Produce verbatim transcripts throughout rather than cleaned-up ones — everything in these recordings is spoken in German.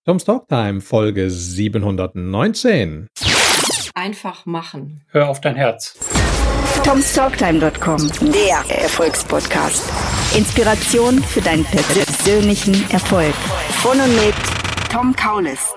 Tom's Talktime, Folge siebenhundertneunzehn. Einfach machen. Hör auf dein Herz. Tom's Talktime Punkt com, der Erfolgspodcast. Inspiration für deinen persönlichen Erfolg. Von und mit Tom Kaulis.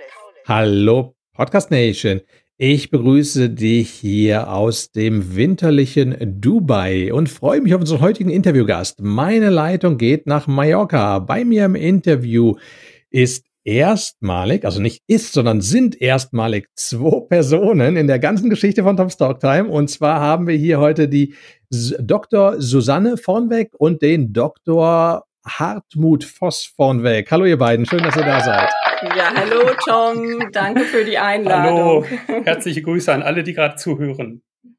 Hallo Podcast Nation. Ich begrüße dich hier aus dem winterlichen Dubai und freue mich auf unseren heutigen Interviewgast. Meine Leitung geht nach Mallorca. Bei mir im Interview ist erstmalig, also nicht ist, sondern sind erstmalig zwei Personen in der ganzen Geschichte von Tom's Talktime. Und zwar haben wir hier heute die Doktor Susanne Vornweg und den Doktor Hartmut Voss Vornweg. Hallo ihr beiden, schön, dass ihr da seid. Ja, hallo Tom, danke für die Einladung. Hallo, herzliche Grüße an alle, die gerade zuhören.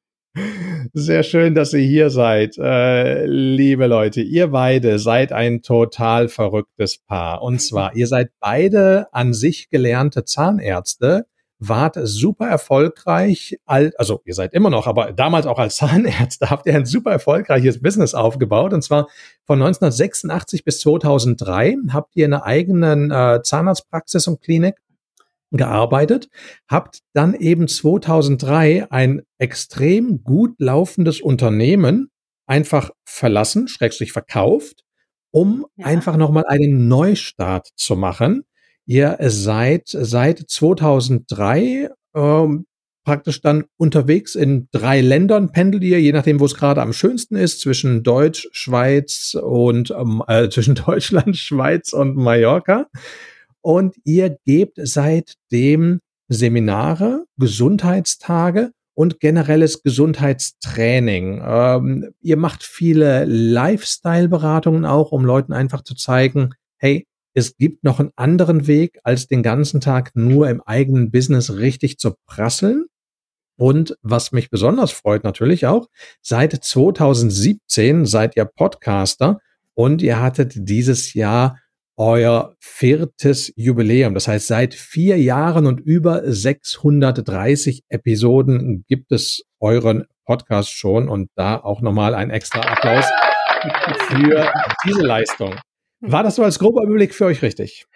Sehr schön, dass ihr hier seid. Äh, liebe Leute, ihr beide seid ein total verrücktes Paar. Und zwar, ihr seid beide an sich gelernte Zahnärzte, wart super erfolgreich, also ihr seid immer noch, aber damals auch als Zahnärzte habt ihr ein super erfolgreiches Business aufgebaut. Und zwar von neunzehnhundertsechsundachtzig bis zweitausenddrei habt ihr eine eigene äh, Zahnarztpraxis und Klinik gearbeitet, habt dann eben zweitausenddrei ein extrem gut laufendes Unternehmen einfach verlassen, schrägstrich verkauft, um ja. einfach nochmal einen Neustart zu machen. Ihr seid seit zweitausenddrei ähm, praktisch dann unterwegs in drei Ländern, pendelt ihr, je nachdem, wo es gerade am schönsten ist, zwischen Deutsch, Schweiz und ähm, äh, zwischen Deutschland, Schweiz und Mallorca. Und ihr gebt seitdem Seminare, Gesundheitstage und generelles Gesundheitstraining. Ähm, ihr macht viele Lifestyle-Beratungen auch, um Leuten einfach zu zeigen, hey, es gibt noch einen anderen Weg, als den ganzen Tag nur im eigenen Business richtig zu prasseln. Und was mich besonders freut natürlich auch, seit zweitausendsiebzehn seid ihr Podcaster und ihr hattet dieses Jahr euer viertes Jubiläum. Das heißt, seit vier Jahren und über sechshundertdreißig Episoden gibt es euren Podcast schon. Und da auch nochmal ein extra Applaus für diese Leistung. War das so als grober Überblick für euch richtig?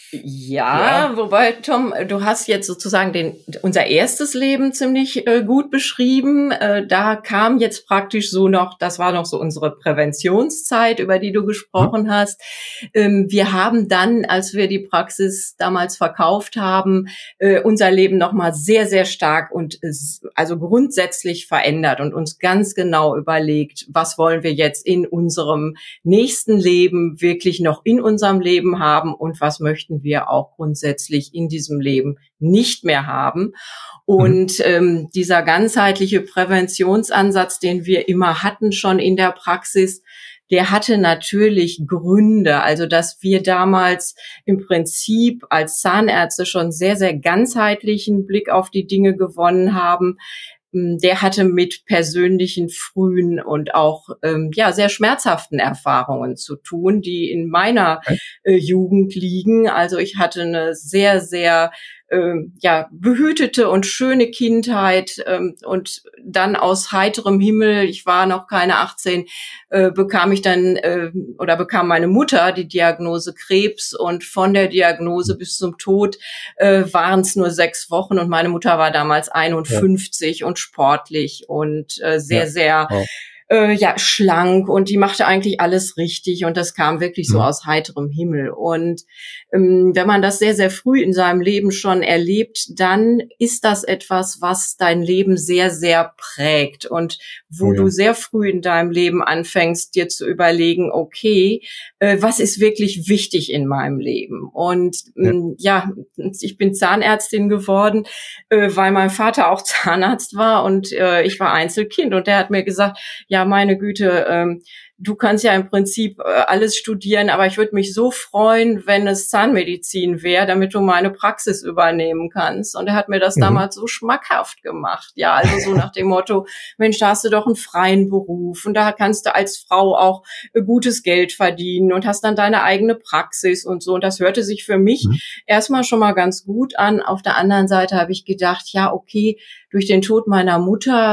Ja, ja, wobei, Tom, du hast jetzt sozusagen den, unser erstes Leben ziemlich äh, gut beschrieben. Äh, da kam jetzt praktisch so noch, das war noch so unsere Präventionszeit, über die du gesprochen mhm. hast. Ähm, wir haben dann, als wir die Praxis damals verkauft haben, äh, unser Leben nochmal sehr, sehr stark und äh, also grundsätzlich verändert und uns ganz genau überlegt, was wollen wir jetzt in unserem nächsten Leben wirklich noch in unserem Leben haben und was möchten wir auch grundsätzlich in diesem Leben nicht mehr haben. Und mhm. ähm, dieser ganzheitliche Präventionsansatz, den wir immer hatten schon in der Praxis, der hatte natürlich Gründe. Also, dass wir damals im Prinzip als Zahnärzte schon sehr, sehr ganzheitlichen Blick auf die Dinge gewonnen haben. Der hatte mit persönlichen frühen und auch ähm, ja sehr schmerzhaften Erfahrungen zu tun, die in meiner äh, Jugend liegen. Also ich hatte eine sehr, sehr ähm, ja behütete und schöne Kindheit ähm, und dann aus heiterem Himmel, ich war noch keine achtzehn, äh, bekam ich dann äh, oder bekam meine Mutter die Diagnose Krebs und von der Diagnose bis zum Tod äh, waren es nur sechs Wochen und meine Mutter war damals einundfünfzig ja. und sportlich und äh, sehr, ja. sehr wow. äh, ja schlank und die machte eigentlich alles richtig und das kam wirklich so mhm. aus heiterem Himmel. Und ähm, wenn man das sehr, sehr früh in seinem Leben schon erlebt, dann ist das etwas, was dein Leben sehr, sehr prägt und wo oh ja. du sehr früh in deinem Leben anfängst, dir zu überlegen, okay, äh, was ist wirklich wichtig in meinem Leben? Und ähm, ja. ja, ich bin Zahnärztin geworden, äh, weil mein Vater auch Zahnarzt war und äh, ich war Einzelkind und der hat mir gesagt, ja, meine Güte, ähm, du kannst ja im Prinzip äh, alles studieren, aber ich würde mich so freuen, wenn es Zahnmedizin wäre, damit du meine Praxis übernehmen kannst. Und er hat mir das mhm. damals so schmackhaft gemacht. Ja, also so nach dem Motto, Mensch, da hast du doch einen freien Beruf und da kannst du als Frau auch äh, gutes Geld verdienen und hast dann deine eigene Praxis und so. Und das hörte sich für mich mhm. erstmal schon mal ganz gut an. Auf der anderen Seite habe ich gedacht, ja, okay, durch den Tod meiner Mutter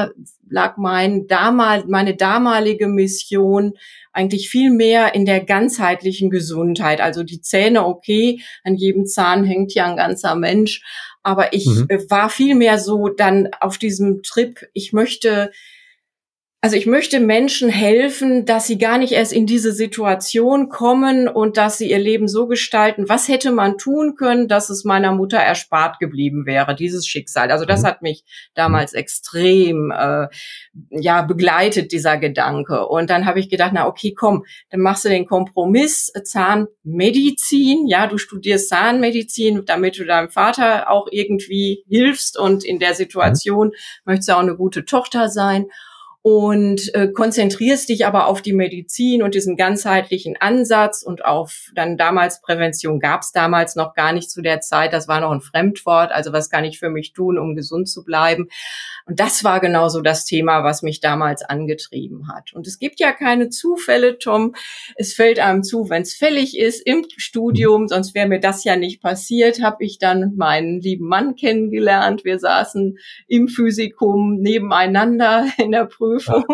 lag mein damal, meine damalige Mission eigentlich viel mehr in der ganzheitlichen Gesundheit. Also die Zähne, okay, an jedem Zahn hängt ja ein ganzer Mensch. Aber ich mhm. war viel mehr so dann auf diesem Trip, ich möchte Also ich möchte Menschen helfen, dass sie gar nicht erst in diese Situation kommen und dass sie ihr Leben so gestalten. Was hätte man tun können, dass es meiner Mutter erspart geblieben wäre, dieses Schicksal? Also das hat mich damals extrem äh, ja begleitet, dieser Gedanke. Und dann habe ich gedacht, na okay, komm, dann machst du den Kompromiss, Zahnmedizin. Ja, du studierst Zahnmedizin, damit du deinem Vater auch irgendwie hilfst. Und in der Situation möchtest du auch eine gute Tochter sein. Und äh, konzentrierst dich aber auf die Medizin und diesen ganzheitlichen Ansatz und auf dann damals Prävention gab es damals noch gar nicht zu der Zeit, das war noch ein Fremdwort, also was kann ich für mich tun, um gesund zu bleiben? Und das war genauso das Thema, was mich damals angetrieben hat. Und es gibt ja keine Zufälle, Tom, es fällt einem zu, wenn es fällig ist im Studium, sonst wäre mir das ja nicht passiert, habe ich dann meinen lieben Mann kennengelernt, wir saßen im Physikum nebeneinander in der Prüfung.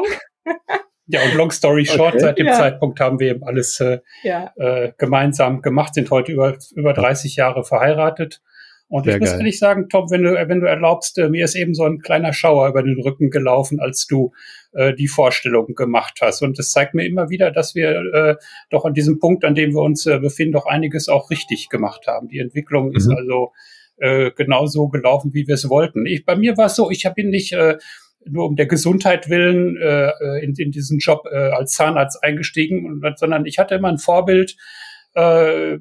Ja, und long story short, okay. Seit dem ja. Zeitpunkt haben wir eben alles äh, ja. äh, gemeinsam gemacht, sind heute über über dreißig Jahre verheiratet. Und Sehr ich muss geil. ehrlich sagen, Tom, wenn du wenn du erlaubst, äh, mir ist eben so ein kleiner Schauer über den Rücken gelaufen, als du äh, die Vorstellung gemacht hast. Und das zeigt mir immer wieder, dass wir äh, doch an diesem Punkt, an dem wir uns äh, befinden, doch einiges auch richtig gemacht haben. Die Entwicklung mhm. ist also äh, genauso gelaufen, wie wir es wollten. Ich, bei mir war es so, ich habe ihn nicht äh, nur um der Gesundheit willen äh, in, in diesen Job äh, als Zahnarzt eingestiegen, und, sondern ich hatte immer ein Vorbild äh,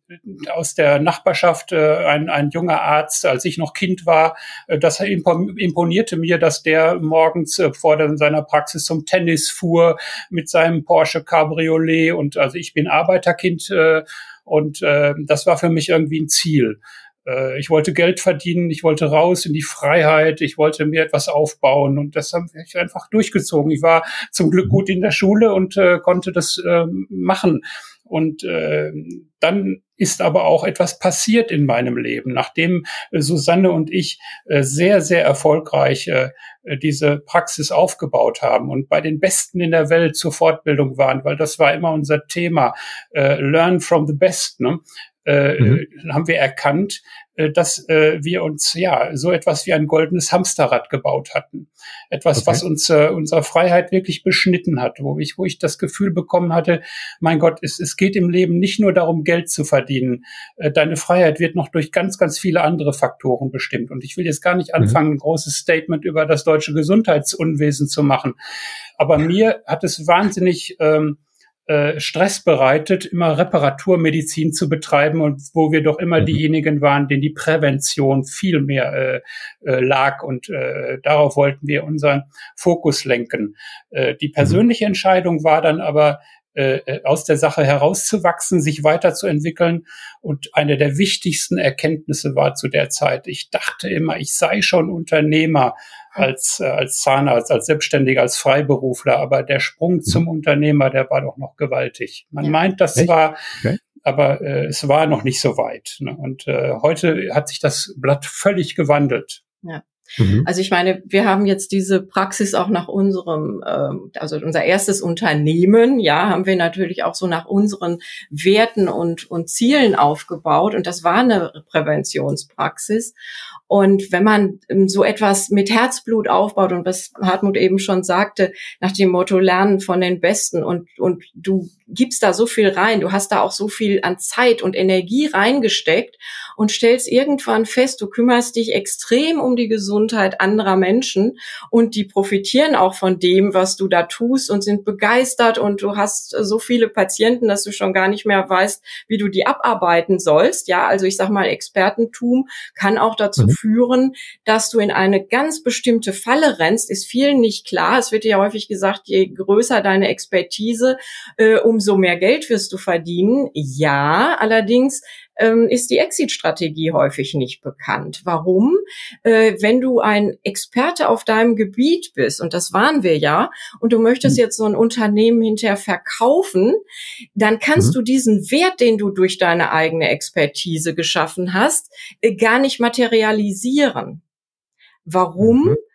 aus der Nachbarschaft, äh, ein, ein junger Arzt, als ich noch Kind war. Äh, das imponierte mir, dass der morgens äh, vor der, seiner Praxis zum Tennis fuhr mit seinem Porsche Cabriolet, und also ich bin Arbeiterkind äh, und äh, das war für mich irgendwie ein Ziel. Ich wollte Geld verdienen, ich wollte raus in die Freiheit, ich wollte mir etwas aufbauen, und das habe ich einfach durchgezogen. Ich war zum Glück gut in der Schule und äh, konnte das äh, machen. Und äh, dann ist aber auch etwas passiert in meinem Leben, nachdem äh, Susanne und ich äh, sehr, sehr erfolgreich äh, diese Praxis aufgebaut haben und bei den Besten in der Welt zur Fortbildung waren, weil das war immer unser Thema, äh, learn from the best, ne? Äh, mhm. haben wir erkannt, äh, dass äh, wir uns ja so etwas wie ein goldenes Hamsterrad gebaut hatten. Etwas, okay. was uns äh, unsere Freiheit wirklich beschnitten hat, wo ich, wo ich das Gefühl bekommen hatte, mein Gott, es, es geht im Leben nicht nur darum, Geld zu verdienen. Äh, deine Freiheit wird noch durch ganz, ganz viele andere Faktoren bestimmt. Und ich will jetzt gar nicht anfangen, mhm. ein großes Statement über das deutsche Gesundheitsunwesen zu machen. Aber mir hat es wahnsinnig ähm, Äh, Stress bereitet, immer Reparaturmedizin zu betreiben, und wo wir doch immer mhm. diejenigen waren, denen die Prävention viel mehr äh, äh, lag, und äh, darauf wollten wir unseren Fokus lenken. Äh, die persönliche mhm. Entscheidung war dann aber, äh, aus der Sache herauszuwachsen, sich weiterzuentwickeln, und eine der wichtigsten Erkenntnisse war zu der Zeit, ich dachte immer, ich sei schon Unternehmer als äh, als Zahnarzt, als Selbstständiger, als Freiberufler, aber der Sprung mhm. zum Unternehmer, der war doch noch gewaltig. Man ja. meint, das Echt? war, okay. aber äh, es war noch nicht so weit. Ne? Und äh, heute hat sich das Blatt völlig gewandelt. Ja. Mhm. Also ich meine, wir haben jetzt diese Praxis auch nach unserem, ähm, also unser erstes Unternehmen, ja, haben wir natürlich auch so nach unseren Werten und und Zielen aufgebaut, und das war eine Präventionspraxis. Und wenn man so etwas mit Herzblut aufbaut, und was Hartmut eben schon sagte, nach dem Motto lernen von den Besten, und und du gibst da so viel rein, du hast da auch so viel an Zeit und Energie reingesteckt und stellst irgendwann fest, du kümmerst dich extrem um die Gesundheit anderer Menschen, und die profitieren auch von dem, was du da tust, und sind begeistert, und du hast so viele Patienten, dass du schon gar nicht mehr weißt, wie du die abarbeiten sollst. Ja, also ich sag mal, Expertentum kann auch dazu mhm. führen, dass du in eine ganz bestimmte Falle rennst, ist vielen nicht klar. Es wird ja häufig gesagt, je größer deine Expertise, äh, umso mehr Geld wirst du verdienen. Ja, allerdings ähm, ist die Exit-Strategie häufig nicht bekannt. Warum? Äh, wenn du ein Experte auf deinem Gebiet bist, und das waren wir ja, und du möchtest jetzt so ein Unternehmen hinterher verkaufen, dann kannst mhm. du diesen Wert, den du durch deine eigene Expertise geschaffen hast, äh, gar nicht materialisieren. Warum? Mhm.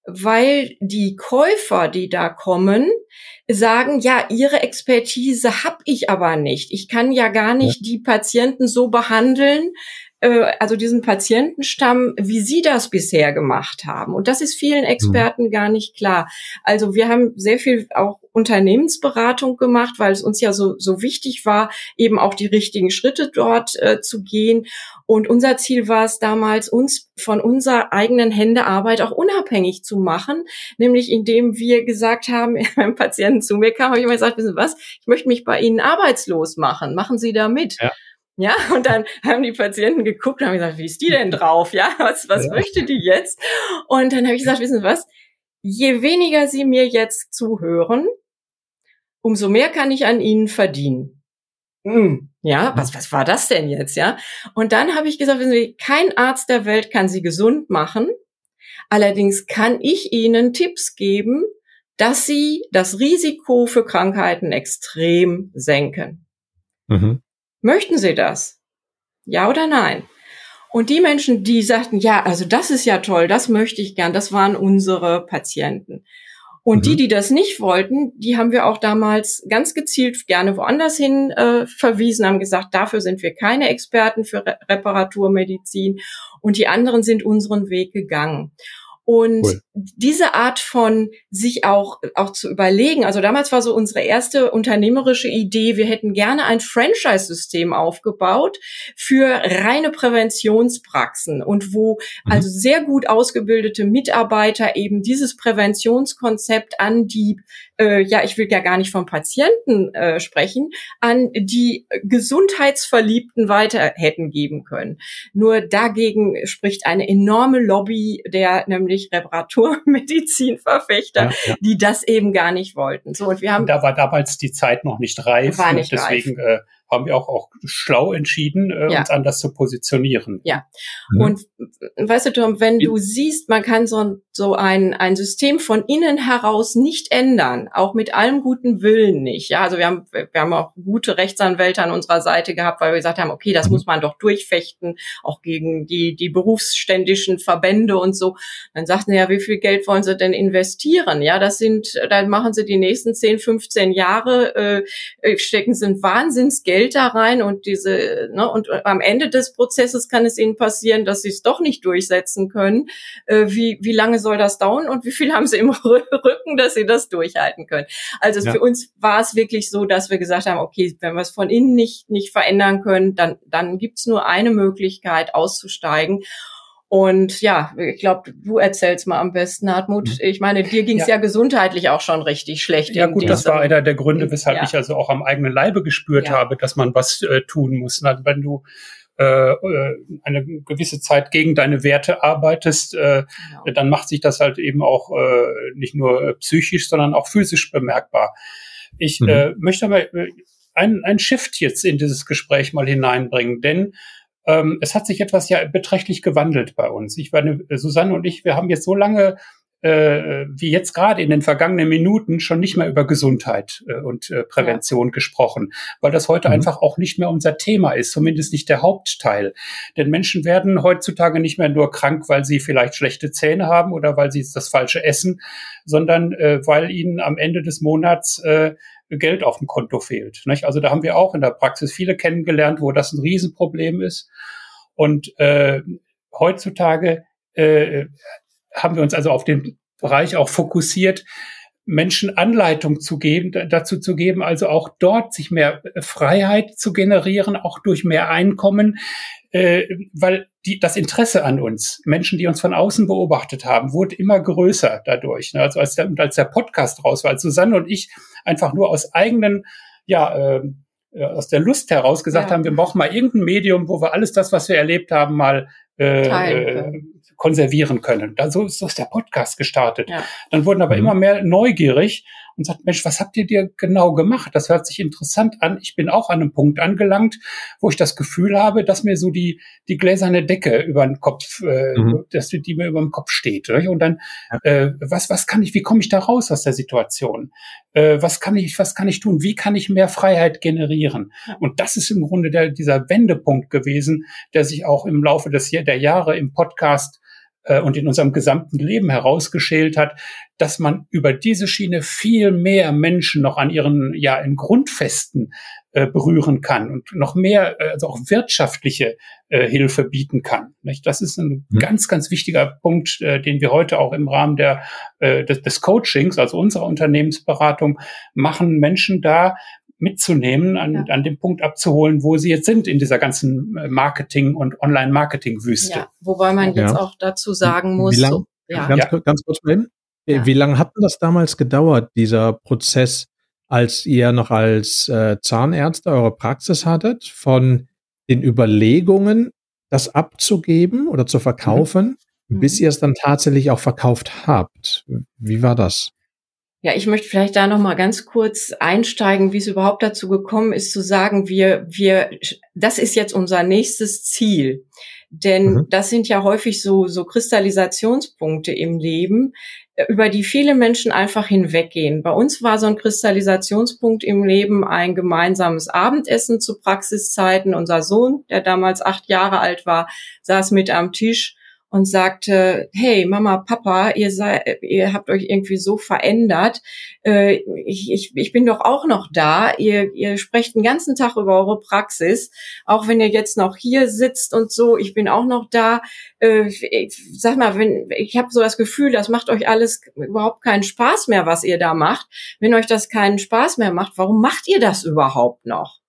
weil die Käufer, die da kommen, sagen, ja, ihre Expertise habe ich aber nicht. Ich kann ja gar nicht ja. die Patienten so behandeln, äh, also diesen Patientenstamm, wie sie das bisher gemacht haben. Und das ist vielen Experten mhm. gar nicht klar. Also wir haben sehr viel auch Unternehmensberatung gemacht, weil es uns ja so, so wichtig war, eben auch die richtigen Schritte dort äh, zu gehen. Und unser Ziel war es damals, uns von unserer eigenen Händearbeit auch unabhängig zu machen, nämlich indem wir gesagt haben, wenn Patienten zu mir kamen, habe ich immer gesagt, wissen Sie was, ich möchte mich bei Ihnen arbeitslos machen, machen Sie da mit. Ja. Ja, und dann haben die Patienten geguckt und haben gesagt, wie ist die denn drauf? Ja, was, was ja. möchte die jetzt? Und dann habe ich gesagt, wissen Sie was, je weniger Sie mir jetzt zuhören, umso mehr kann ich an Ihnen verdienen. Hm, ja, was, was war das denn jetzt, ja? Und dann habe ich gesagt, wissen Sie, kein Arzt der Welt kann Sie gesund machen. Allerdings kann ich Ihnen Tipps geben, dass Sie das Risiko für Krankheiten extrem senken. Mhm. Möchten Sie das? Ja oder nein? Und die Menschen, die sagten, ja, also das ist ja toll, das möchte ich gern, das waren unsere Patienten. Und mhm. die, die das nicht wollten, die haben wir auch damals ganz gezielt gerne woanders hin äh, verwiesen, haben gesagt, dafür sind wir keine Experten für Re- Reparaturmedizin. Und die anderen sind unseren Weg gegangen. Und cool. diese Art von sich auch auch zu überlegen, also damals war so unsere erste unternehmerische Idee, wir hätten gerne ein Franchise-System aufgebaut für reine Präventionspraxen und wo mhm. also sehr gut ausgebildete Mitarbeiter eben dieses Präventionskonzept an die, äh, ja, ich will ja gar nicht vom Patienten äh, sprechen, an die Gesundheitsverliebten weiter hätten geben können. Nur dagegen spricht eine enorme Lobby der nämlich Reparaturmedizinverfechter, ja, ja. die das eben gar nicht wollten. So, und wir haben. Da war damals die Zeit noch nicht reif. War nicht deswegen reif. Äh, haben wir auch, auch schlau entschieden, äh, ja. uns anders zu positionieren. Ja. Mhm. Und weißt du, Tom, wenn du siehst, man kann so, so ein, ein System von innen heraus nicht ändern, auch mit allem guten Willen nicht. Ja, also wir haben, wir haben auch gute Rechtsanwälte an unserer Seite gehabt, weil wir gesagt haben, okay, das mhm. muss man doch durchfechten, auch gegen die, die berufsständischen Verbände und so. Dann sagten sie ja, wie viel Geld wollen sie denn investieren? Ja, das sind, dann machen sie die nächsten zehn, fünfzehn Jahre, äh, stecken sie ein Wahnsinnsgeld da rein und diese, ne, und am Ende des Prozesses kann es ihnen passieren, dass sie es doch nicht durchsetzen können. Äh, wie, wie lange soll das dauern und wie viel haben sie im Rücken, dass sie das durchhalten können? Also ja. für uns war es wirklich so, dass wir gesagt haben, okay, wenn wir es von innen nicht, nicht verändern können, dann, dann gibt's nur eine Möglichkeit, auszusteigen. Und ja, ich glaube, du erzählst mal am besten, Hartmut. Ich meine, dir ging es ja. ja gesundheitlich auch schon richtig schlecht. Ja gut, das war einer der Gründe, weshalb ja. ich also auch am eigenen Leibe gespürt ja. habe, dass man was äh, tun muss. Na, wenn du äh, eine gewisse Zeit gegen deine Werte arbeitest, äh, genau. dann macht sich das halt eben auch äh, nicht nur psychisch, sondern auch physisch bemerkbar. Ich mhm. äh, möchte mal einen, einen Shift jetzt in dieses Gespräch mal hineinbringen, denn Ähm, es hat sich etwas ja beträchtlich gewandelt bei uns. Ich meine, Susanne und ich, wir haben jetzt so lange, äh, wie jetzt gerade in den vergangenen Minuten, schon nicht mehr über Gesundheit äh, und äh, Prävention ja. gesprochen, weil das heute mhm. einfach auch nicht mehr unser Thema ist, zumindest nicht der Hauptteil. Denn Menschen werden heutzutage nicht mehr nur krank, weil sie vielleicht schlechte Zähne haben oder weil sie das Falsche essen, sondern äh, weil ihnen am Ende des Monats äh, Geld auf dem Konto fehlt. Nicht? Also da haben wir auch in der Praxis viele kennengelernt, wo das ein Riesenproblem ist. Und äh, heutzutage äh, haben wir uns also auf den Bereich auch fokussiert, Menschen Anleitung zu geben, dazu zu geben, also auch dort sich mehr Freiheit zu generieren, auch durch mehr Einkommen, äh, weil die, das Interesse an uns, Menschen, die uns von außen beobachtet haben, wurde immer größer dadurch. Ne? Also als der, als der Podcast raus war, als Susanne und ich einfach nur aus eigenen, ja, äh, aus der Lust heraus gesagt ja. haben, wir brauchen mal irgendein Medium, wo wir alles das, was wir erlebt haben, mal äh, äh, konservieren können. Da so ist, so ist der Podcast gestartet. Ja. Dann wurden aber mhm. immer mehr neugierig und sagt, Mensch, was habt ihr dir genau gemacht? Das hört sich interessant an. Ich bin auch an einem Punkt angelangt, wo ich das Gefühl habe, dass mir so die die gläserne Decke über den Kopf, äh, mhm. dass die mir über dem Kopf steht. Nicht? Und dann, ja. äh, was was kann ich? Wie komme ich da raus aus der Situation? Äh, was kann ich? Was kann ich tun? Wie kann ich mehr Freiheit generieren? Ja. Und das ist im Grunde der, dieser Wendepunkt gewesen, der sich auch im Laufe des der Jahre im Podcast äh, und in unserem gesamten Leben herausgeschält hat, dass man über diese Schiene viel mehr Menschen noch an ihren, ja, in Grundfesten äh, berühren kann und noch mehr, äh, also auch wirtschaftliche äh, Hilfe bieten kann. Nicht? Das ist ein mhm. ganz, ganz wichtiger Punkt, äh, den wir heute auch im Rahmen der, äh, des, des Coachings, also unserer Unternehmensberatung, machen, Menschen da mitzunehmen, an, ja. an dem Punkt abzuholen, wo sie jetzt sind in dieser ganzen Marketing- und Online-Marketing-Wüste. Ja, wobei man jetzt ja. auch dazu sagen muss, Wie lang, so, ja. ganz, ja. ganz kurz mal eben, ja. wie lange hat denn das damals gedauert, dieser Prozess, als ihr noch als äh, Zahnärzte eure Praxis hattet, von den Überlegungen, das abzugeben oder zu verkaufen, mhm. bis ihr es dann tatsächlich auch verkauft habt? Wie war das? Ja, ich möchte vielleicht da noch mal ganz kurz einsteigen, wie es überhaupt dazu gekommen ist, zu sagen, wir, wir, das ist jetzt unser nächstes Ziel. Denn mhm. das sind ja häufig so, so Kristallisationspunkte im Leben, über die viele Menschen einfach hinweggehen. Bei uns war so ein Kristallisationspunkt im Leben ein gemeinsames Abendessen zu Praxiszeiten. Unser Sohn, der damals acht Jahre alt war, saß mit am Tisch und sagte, hey, Mama, Papa, ihr seid, ihr habt euch irgendwie so verändert. Äh, ich, ich, ich bin doch auch noch da. Ihr, ihr sprecht den ganzen Tag über eure Praxis, auch wenn ihr jetzt noch hier sitzt und so. Ich bin auch noch da. Äh, ich, sag mal, wenn ich habe so das Gefühl, das macht euch alles überhaupt keinen Spaß mehr, was ihr da macht. Wenn euch das keinen Spaß mehr macht, warum macht ihr das überhaupt noch?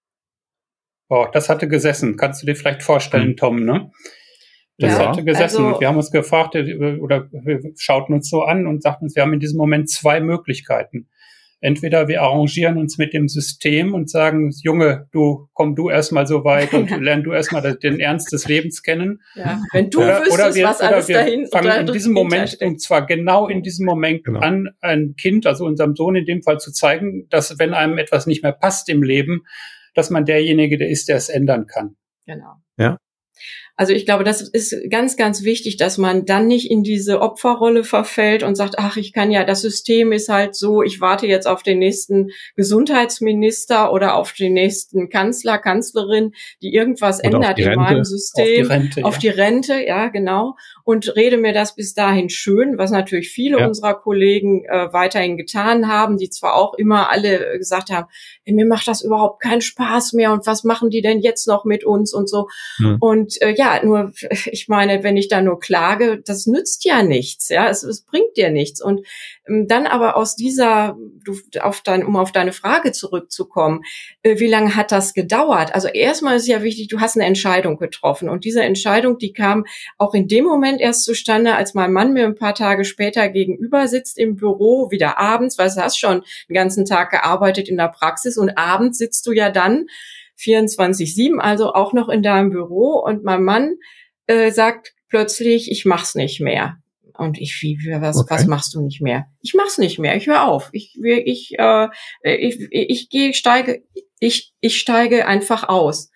Oh, das hatte gesessen. Kannst du dir vielleicht vorstellen, Tom, ne? Das ja, hatte gesessen. also, wir haben uns gefragt, oder wir schauten uns so an und sagten uns, wir haben in diesem Moment zwei Möglichkeiten. Entweder wir arrangieren uns mit dem System und sagen, Junge, du, komm du erstmal so weit und lern du erstmal den Ernst des Lebens kennen. Ja, wenn du oder, wüsstest, oder wir, was alles oder wir dahin fangen in diesem Moment, und zwar genau in diesem Moment genau. an, ein Kind, also unserem Sohn in dem Fall zu zeigen, dass wenn einem etwas nicht mehr passt im Leben, dass man derjenige, der ist, der es ändern kann. Genau. Ja. Also ich glaube, das ist ganz, ganz wichtig, dass man dann nicht in diese Opferrolle verfällt und sagt, ach, ich kann ja, das System ist halt so, ich warte jetzt auf den nächsten Gesundheitsminister oder auf den nächsten Kanzler, Kanzlerin, die irgendwas oder ändert in meinem System. Auf die Rente, auf ja. die Rente, ja, genau. Und rede mir das bis dahin schön, was natürlich viele ja. unserer Kollegen äh, weiterhin getan haben, die zwar auch immer alle gesagt haben, hey, mir macht das überhaupt keinen Spaß mehr und was machen die denn jetzt noch mit uns und so. Hm. Und äh, ja, nur, ich meine, wenn ich da nur klage, das nützt ja nichts, ja, es, es bringt dir nichts. Und ähm, dann aber aus dieser, du, auf dein, um auf deine Frage zurückzukommen, äh, wie lange hat das gedauert? Also erstmal ist ja wichtig, du hast eine Entscheidung getroffen und diese Entscheidung, die kam auch in dem Moment erst zustande, als mein Mann mir ein paar Tage später gegenüber sitzt im Büro, wieder abends, weil du hast schon den ganzen Tag gearbeitet in der Praxis und abends sitzt du ja dann vierundzwanzig sieben, also auch noch in deinem Büro und mein Mann äh, sagt plötzlich, ich mach's nicht mehr. Und ich, wie, was, okay. was machst du nicht mehr? Ich mach's nicht mehr, ich höre auf. Ich, ich, äh, ich, ich gehe, steige, ich, ich steige einfach aus.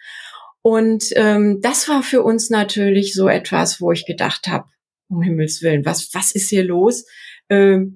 Und ähm, das war für uns natürlich so etwas, wo ich gedacht habe, um Himmels Willen, was, was ist hier los? Ähm,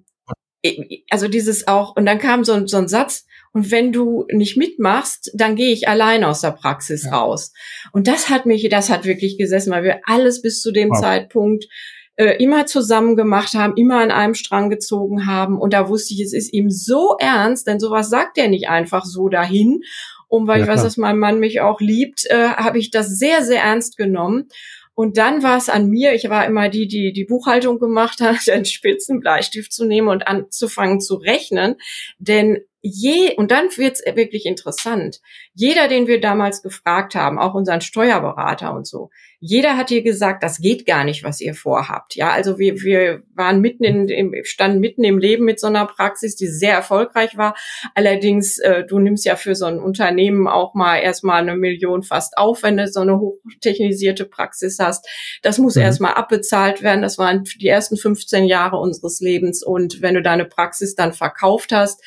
also dieses auch, und dann kam so ein, so ein Satz, und wenn du nicht mitmachst, dann gehe ich allein aus der Praxis ja. raus. Und das hat mich, das hat wirklich gesessen, weil wir alles bis zu dem wow. Zeitpunkt äh, immer zusammen gemacht haben, immer an einem Strang gezogen haben. Und da wusste ich, es ist ihm so ernst, denn sowas sagt er nicht einfach so dahin. Und weil ja, ich weiß, dass mein Mann mich auch liebt, äh, habe ich das sehr, sehr ernst genommen. Und dann war es an mir, ich war immer die, die die Buchhaltung gemacht hat, einen spitzen Bleistift zu nehmen und anzufangen zu rechnen. Denn je, und dann wird's wirklich interessant, jeder, den wir damals gefragt haben, auch unseren Steuerberater und so, jeder hat dir gesagt, das geht gar nicht, was ihr vorhabt. Ja, also wir wir waren mitten in, im, standen mitten im Leben mit so einer Praxis, die sehr erfolgreich war. Allerdings, äh, du nimmst ja für so ein Unternehmen auch mal erstmal eine Million fast auf, wenn du so eine hochtechnisierte Praxis hast. Das muss mhm. erstmal abbezahlt werden. Das waren die ersten fünfzehn Jahre unseres Lebens. Und wenn du deine Praxis dann verkauft hast,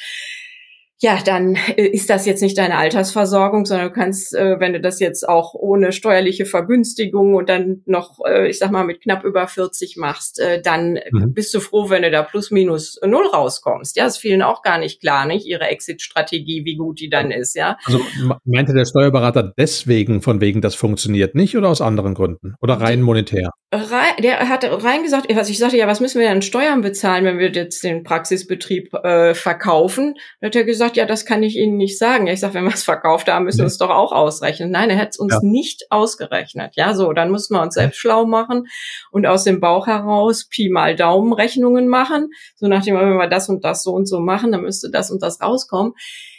ja, dann äh, ist das jetzt nicht deine Altersversorgung, sondern du kannst, äh, wenn du das jetzt auch ohne steuerliche Vergünstigung und dann noch, äh, ich sag mal, mit knapp über vierzig machst, äh, dann mhm. bist du froh, wenn du da plus minus null rauskommst. Ja, ist vielen auch gar nicht klar, nicht? Ihre Exit-Strategie, wie gut die dann ist, ja. Also meinte der Steuerberater deswegen, von wegen das funktioniert nicht oder aus anderen Gründen? Oder rein monetär? der hat reingesagt, also ich sagte, ja, was müssen wir denn Steuern bezahlen, wenn wir jetzt den Praxisbetrieb äh, verkaufen? Da hat er gesagt, ja, das kann ich Ihnen nicht sagen. Ja, ich sage, wenn wir es verkauft haben, müssen wir es doch auch ausrechnen. Nein, er hat es uns ja. nicht ausgerechnet. Ja, so, dann mussten wir uns selbst schlau machen und aus dem Bauch heraus Pi mal Daumen Rechnungen machen. So nach dem, wenn wir das und das so und so machen, dann müsste das und das rauskommen.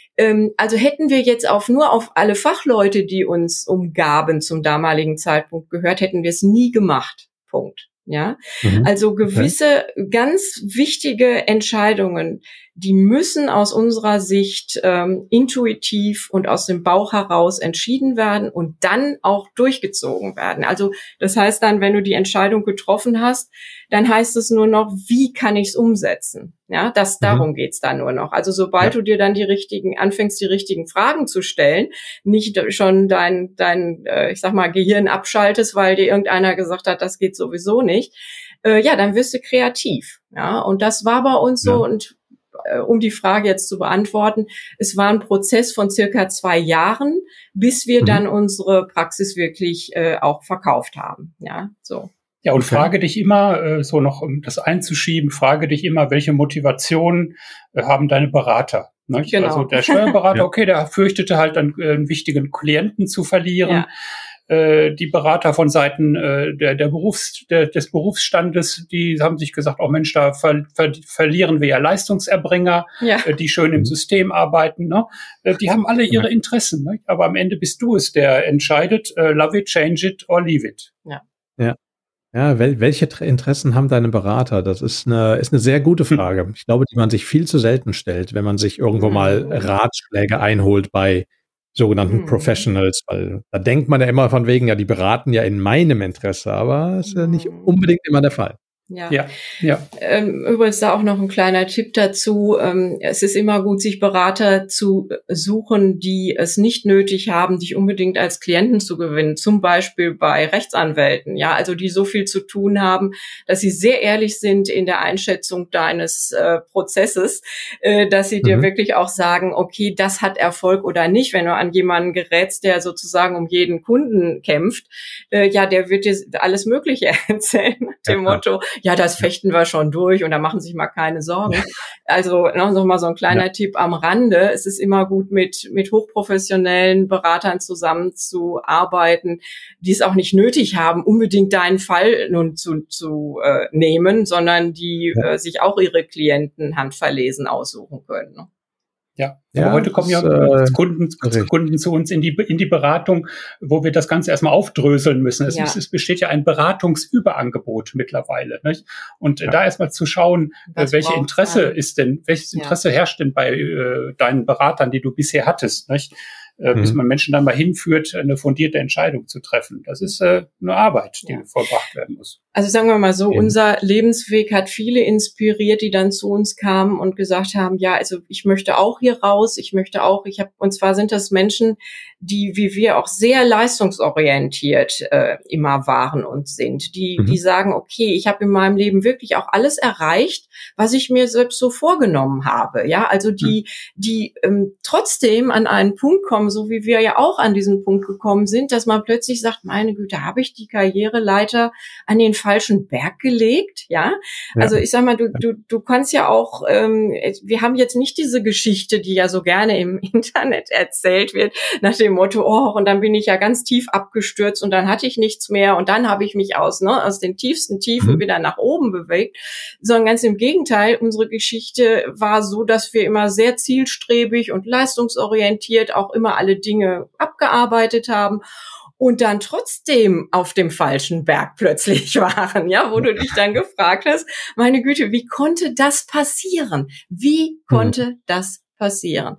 Also hätten wir jetzt auf nur auf alle Fachleute, die uns umgaben zum damaligen Zeitpunkt gehört, hätten wir es nie gemacht. Punkt. Ja, mhm. Also gewisse okay. ganz wichtige Entscheidungen, die müssen aus unserer Sicht ähm, intuitiv und aus dem Bauch heraus entschieden werden und dann auch durchgezogen werden. Also das heißt dann, wenn du die Entscheidung getroffen hast, dann heißt es nur noch, wie kann ich es umsetzen? Ja, das mhm. darum geht's dann nur noch. Also sobald ja. du dir dann die richtigen anfängst, die richtigen Fragen zu stellen, nicht schon dein dein äh, ich sag mal Gehirn abschaltest, weil dir irgendeiner gesagt hat, das geht sowieso nicht. Äh, ja, dann wirst du kreativ. Ja, und das war bei uns so. Ja. Und äh, um die Frage jetzt zu beantworten, es war ein Prozess von circa zwei Jahren, bis wir mhm. dann unsere Praxis wirklich äh, auch verkauft haben. Ja, so. Ja, und okay. frage dich immer, äh, so noch um das einzuschieben, frage dich immer, welche Motivation äh, haben deine Berater? Ne? Genau. Also der Steuerberater, ja. okay, der fürchtete halt einen, äh, einen wichtigen Klienten zu verlieren. Ja. Äh, die Berater von Seiten äh, der, der Berufs, der, des Berufsstandes, die haben sich gesagt, oh Mensch, da ver, ver, verlieren wir ja Leistungserbringer, ja. Äh, die schön im System arbeiten. Ne? Äh, die haben alle ihre Interessen, ne? Aber am Ende bist du es, der entscheidet, äh, love it, change it or leave it. Ja. Ja. Ja, wel, welche Interessen haben deine Berater? Das ist eine, ist eine sehr gute Frage. Ich glaube, die man sich viel zu selten stellt, wenn man sich irgendwo mhm. mal Ratschläge einholt bei sogenannten mhm. Professionals, weil da denkt man ja immer von wegen, ja, die beraten ja in meinem Interesse, aber das ist ja nicht unbedingt immer der Fall. Ja, ja. ja. Ähm, übrigens da auch noch ein kleiner Tipp dazu. Ähm, es ist immer gut, sich Berater zu suchen, die es nicht nötig haben, dich unbedingt als Klienten zu gewinnen. Zum Beispiel bei Rechtsanwälten, ja, also die so viel zu tun haben, dass sie sehr ehrlich sind in der Einschätzung deines äh, Prozesses, äh, dass sie mhm. dir wirklich auch sagen, okay, das hat Erfolg oder nicht. Wenn du an jemanden gerätst, der sozusagen um jeden Kunden kämpft, äh, ja, der wird dir alles Mögliche erzählen, nach dem ja, Motto, ja, das fechten wir schon durch und da machen sich mal keine Sorgen. Also noch mal so ein kleiner ja. Tipp am Rande. Es ist immer gut, mit mit hochprofessionellen Beratern zusammenzuarbeiten, die es auch nicht nötig haben, unbedingt deinen Fall nun zu zu äh, nehmen, sondern die ja. äh, sich auch ihre Klienten handverlesen aussuchen können. Ne? Ja, aber ja, heute kommen ja äh, Kunden, Kunden zu uns in die, in die Beratung, wo wir das Ganze erstmal aufdröseln müssen. Es, ja. es besteht ja ein Beratungsüberangebot mittlerweile. Nicht? Und ja. da erstmal zu schauen, das welche Interesse man. ist denn, welches Interesse ja. herrscht denn bei äh, deinen Beratern, die du bisher hattest, nicht? Äh, mhm. bis man Menschen dann mal hinführt, eine fundierte Entscheidung zu treffen. Das ist äh, eine Arbeit, die ja. vollbracht werden muss. Also sagen wir mal so, ja. unser Lebensweg hat viele inspiriert, die dann zu uns kamen und gesagt haben, ja, also ich möchte auch hier raus, ich möchte auch, ich habe, und zwar sind das Menschen, die wie wir auch sehr leistungsorientiert äh, immer waren und sind, die mhm. die sagen, okay, ich habe in meinem Leben wirklich auch alles erreicht, was ich mir selbst so vorgenommen habe, ja, also die mhm. die ähm, trotzdem an einen Punkt kommen, so wie wir ja auch an diesen Punkt gekommen sind, dass man plötzlich sagt, meine Güte, habe ich die Karriereleiter an den falschen Berg gelegt, ja? ja. Also ich sag mal, du du du kannst ja auch, ähm, wir haben jetzt nicht diese Geschichte, die ja so gerne im Internet erzählt wird, nach dem Motto, oh, und dann bin ich ja ganz tief abgestürzt und dann hatte ich nichts mehr und dann habe ich mich aus, ne, aus den tiefsten Tiefen mhm. wieder nach oben bewegt, sondern ganz im Gegenteil, unsere Geschichte war so, dass wir immer sehr zielstrebig und leistungsorientiert auch immer alle Dinge abgearbeitet haben und dann trotzdem auf dem falschen Berg plötzlich waren, ja, wo du dich dann gefragt hast, meine Güte, wie konnte das passieren? Wie konnte mhm. das passieren?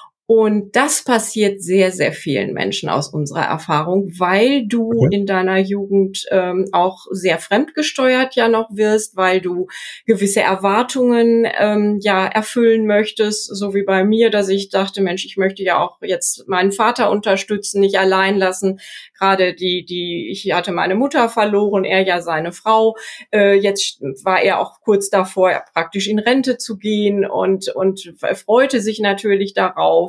Und das passiert sehr, sehr vielen Menschen aus unserer Erfahrung, weil du okay. in deiner Jugend ähm, auch sehr fremdgesteuert ja noch wirst, weil du gewisse Erwartungen ähm, ja erfüllen möchtest, so wie bei mir, dass ich dachte, Mensch, ich möchte ja auch jetzt meinen Vater unterstützen, nicht allein lassen. Gerade die, die, ich hatte meine Mutter verloren, er ja seine Frau. Äh, jetzt war er auch kurz davor, praktisch in Rente zu gehen und und freute sich natürlich darauf.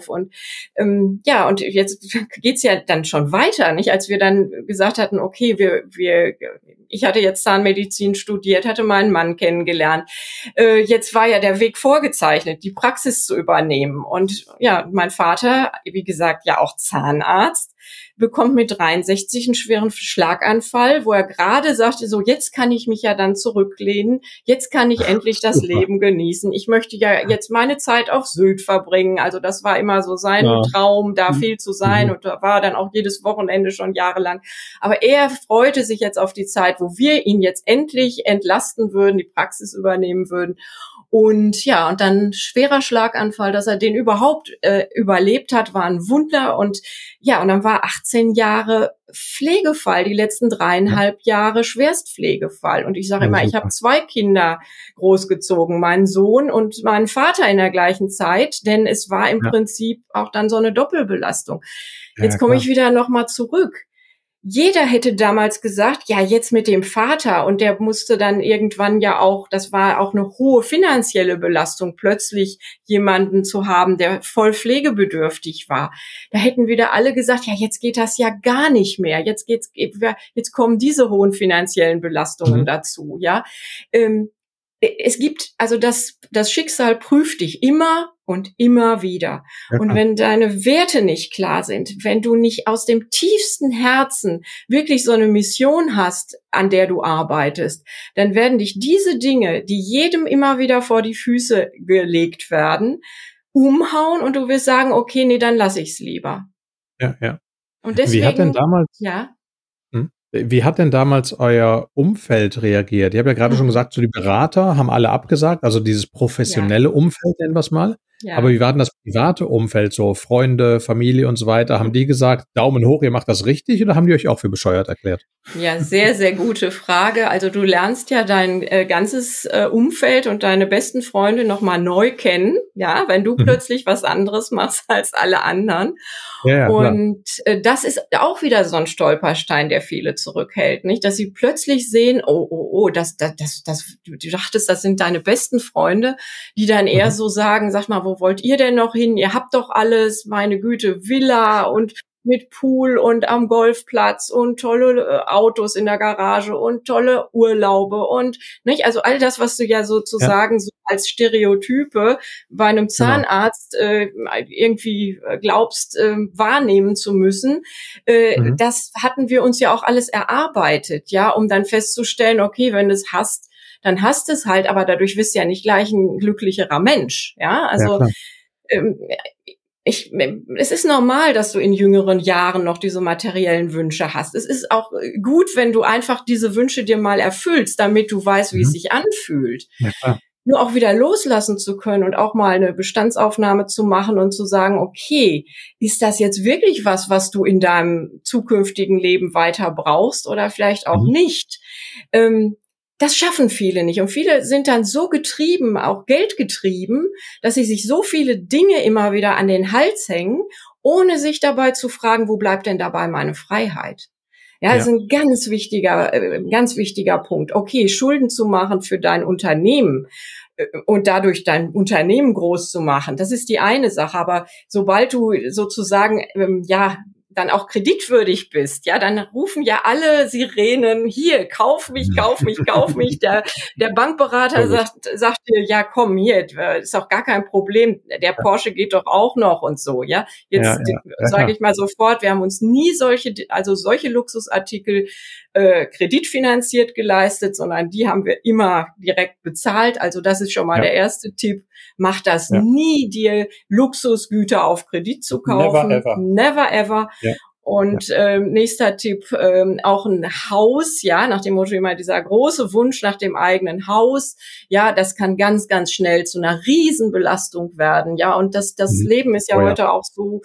auf. Und ähm, ja, und jetzt geht's ja dann schon weiter, nicht? Als wir dann gesagt hatten, okay, wir, wir, ich hatte jetzt Zahnmedizin studiert, hatte meinen Mann kennengelernt. Äh, jetzt war ja der Weg vorgezeichnet, die Praxis zu übernehmen. Und ja, mein Vater, wie gesagt, ja auch Zahnarzt, bekommt mit dreiundsechzig einen schweren Schlaganfall, wo er gerade sagte, so jetzt kann ich mich ja dann zurücklehnen, jetzt kann ich endlich das Super. Leben genießen. Ich möchte ja jetzt meine Zeit auf Sylt verbringen. Also das war immer so sein ja. Traum, da mhm. viel zu sein. Mhm. Und da war dann auch jedes Wochenende schon jahrelang. Aber er freute sich jetzt auf die Zeit, wo wir ihn jetzt endlich entlasten würden, die Praxis übernehmen würden. Und ja, und dann schwerer Schlaganfall, dass er den überhaupt äh, überlebt hat, war ein Wunder. Und ja, und dann war achtzehn Jahre Pflegefall, die letzten dreieinhalb Jahre Schwerstpflegefall. Und ich sage ja, immer, super. Ich habe zwei Kinder großgezogen, meinen Sohn und meinen Vater in der gleichen Zeit, denn es war im ja. Prinzip auch dann so eine Doppelbelastung. Jetzt ja, komme ich wieder nochmal zurück. Jeder hätte damals gesagt, ja, jetzt mit dem Vater, und der musste dann irgendwann ja auch, das war auch eine hohe finanzielle Belastung, plötzlich jemanden zu haben, der voll pflegebedürftig war. Da hätten wieder alle gesagt, ja, jetzt geht das ja gar nicht mehr. Jetzt geht's, jetzt kommen diese hohen finanziellen Belastungen mhm. dazu, ja. Ähm, es gibt, also das, das Schicksal prüft dich immer und immer wieder. Ja. Und wenn deine Werte nicht klar sind, wenn du nicht aus dem tiefsten Herzen wirklich so eine Mission hast, an der du arbeitest, dann werden dich diese Dinge, die jedem immer wieder vor die Füße gelegt werden, umhauen und du wirst sagen, okay, nee, dann lass ich's lieber. Ja, ja. Und deswegen, Wie hat denn damals, ja? Hm? Wie hat denn damals euer Umfeld reagiert? Ihr habt ja gerade mhm. schon gesagt, so die Berater haben alle abgesagt, also dieses professionelle ja. Umfeld, nennen wir es mal. Ja. Aber wie war denn das private Umfeld, so Freunde, Familie und so weiter? Haben die gesagt, Daumen hoch, ihr macht das richtig, oder haben die euch auch für bescheuert erklärt? Ja, sehr, sehr gute Frage. Also du lernst ja dein äh, ganzes äh, Umfeld und deine besten Freunde nochmal neu kennen, ja, wenn du mhm. plötzlich was anderes machst als alle anderen. Ja, ja, und äh, das ist auch wieder so ein Stolperstein, der viele zurückhält, nicht? Dass sie plötzlich sehen, oh, oh, oh, das, das, das, das, du dachtest, das sind deine besten Freunde, die dann eher mhm. so sagen, sag mal, wo wollt ihr denn noch hin? Ihr habt doch alles, meine Güte, Villa und mit Pool und am Golfplatz und tolle äh, Autos in der Garage und tolle Urlaube und, nicht? Also all das, was du ja sozusagen ja. so als Stereotype bei einem Zahnarzt genau. äh, irgendwie glaubst, äh, wahrnehmen zu müssen, äh, mhm. das hatten wir uns ja auch alles erarbeitet, ja, um dann festzustellen, okay, wenn du es hast, dann hast es halt, aber dadurch wirst du ja nicht gleich ein glücklicherer Mensch, ja, also ja, ähm, ich, es ist normal, dass du in jüngeren Jahren noch diese materiellen Wünsche hast. Es ist auch gut, wenn du einfach diese Wünsche dir mal erfüllst, damit du weißt, wie mhm. es sich anfühlt. Ja, klar. Nur auch wieder loslassen zu können und auch mal eine Bestandsaufnahme zu machen und zu sagen, okay, ist das jetzt wirklich was, was du in deinem zukünftigen Leben weiter brauchst oder vielleicht auch mhm. nicht? Ähm, Das schaffen viele nicht. Und viele sind dann so getrieben, auch geldgetrieben, dass sie sich so viele Dinge immer wieder an den Hals hängen, ohne sich dabei zu fragen, wo bleibt denn dabei meine Freiheit? Ja, das ja. ist ein ganz wichtiger, äh, ganz wichtiger Punkt. Okay, Schulden zu machen für dein Unternehmen äh, und dadurch dein Unternehmen groß zu machen, das ist die eine Sache. Aber sobald du sozusagen, ähm, ja, dann auch kreditwürdig bist, ja, dann rufen ja alle Sirenen, hier, kauf mich, kauf mich, kauf mich. Der, der Bankberater sagt, sagt dir, ja, komm, hier, ist auch gar kein Problem. Der Porsche geht doch auch noch und so, ja. Jetzt ja, ja, ja. sage ich mal sofort, wir haben uns nie solche, also solche Luxusartikel äh, kreditfinanziert geleistet, sondern die haben wir immer direkt bezahlt. Also das ist schon mal ja. der erste Tipp. Mach das ja. nie, dir Luxusgüter auf Kredit zu kaufen. Never ever. Never ever. Ja. Und ähm, nächster Tipp, ähm, auch ein Haus, ja, nach dem Motto immer dieser große Wunsch nach dem eigenen Haus, ja, das kann ganz, ganz schnell zu einer Riesenbelastung werden, ja, und das, das mhm. Leben ist ja oh, heute ja. auch so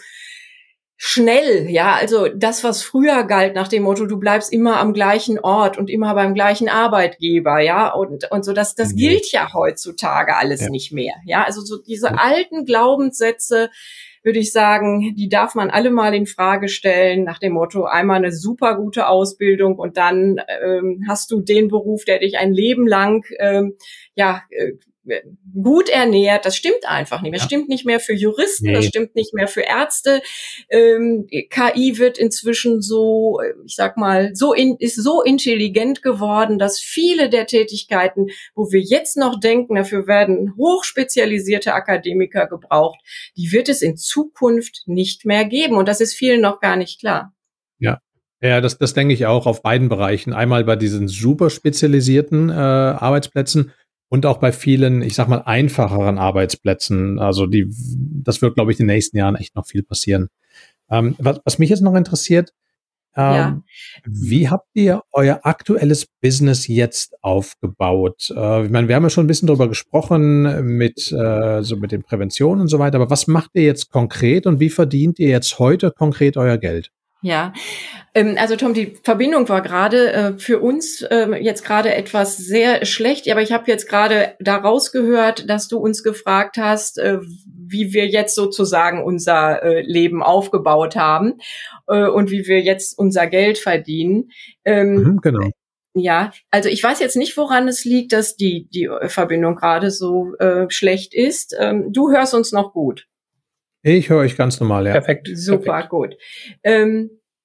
schnell, ja, also das, was früher galt nach dem Motto, du bleibst immer am gleichen Ort und immer beim gleichen Arbeitgeber, ja, und und so, das das mhm. gilt ja heutzutage alles ja. nicht mehr, ja, also so diese ja. alten Glaubenssätze, würde ich sagen, die darf man alle mal in Frage stellen, nach dem Motto, einmal eine super gute Ausbildung und dann ähm, hast du den Beruf, der dich ein Leben lang ähm, ja äh, gut ernährt. Das stimmt einfach nicht mehr. Das ja. stimmt nicht mehr für Juristen, nee. Das stimmt nicht mehr für Ärzte. Ähm, K I wird inzwischen so, ich sag mal, so in, ist so intelligent geworden, dass viele der Tätigkeiten, wo wir jetzt noch denken, dafür werden hochspezialisierte Akademiker gebraucht, die wird es in Zukunft nicht mehr geben. Und das ist vielen noch gar nicht klar. Ja. Ja, das, das denke ich auch auf beiden Bereichen. Einmal bei diesen super spezialisierten äh, Arbeitsplätzen und auch bei vielen, ich sag mal, einfacheren Arbeitsplätzen. Also die, das wird, glaube ich, in den nächsten Jahren echt noch viel passieren. Ähm, was, was mich jetzt noch interessiert, ähm, ja. wie habt ihr euer aktuelles Business jetzt aufgebaut? Äh, ich meine, wir haben ja schon ein bisschen darüber gesprochen mit, äh, so mit den Präventionen und so weiter, aber was macht ihr jetzt konkret und wie verdient ihr jetzt heute konkret euer Geld? Ja, ähm, also Tom, die Verbindung war gerade äh, für uns äh, jetzt gerade etwas sehr schlecht, aber ich habe jetzt gerade daraus gehört, dass du uns gefragt hast, äh, wie wir jetzt sozusagen unser äh, Leben aufgebaut haben äh, und wie wir jetzt unser Geld verdienen. Ähm, mhm, genau. Ja, also ich weiß jetzt nicht, woran es liegt, dass die die Verbindung gerade so äh, schlecht ist. Ähm, du hörst uns noch gut. Ich höre euch ganz normal, ja. Perfekt. Super, perfekt. Gut. Ähm,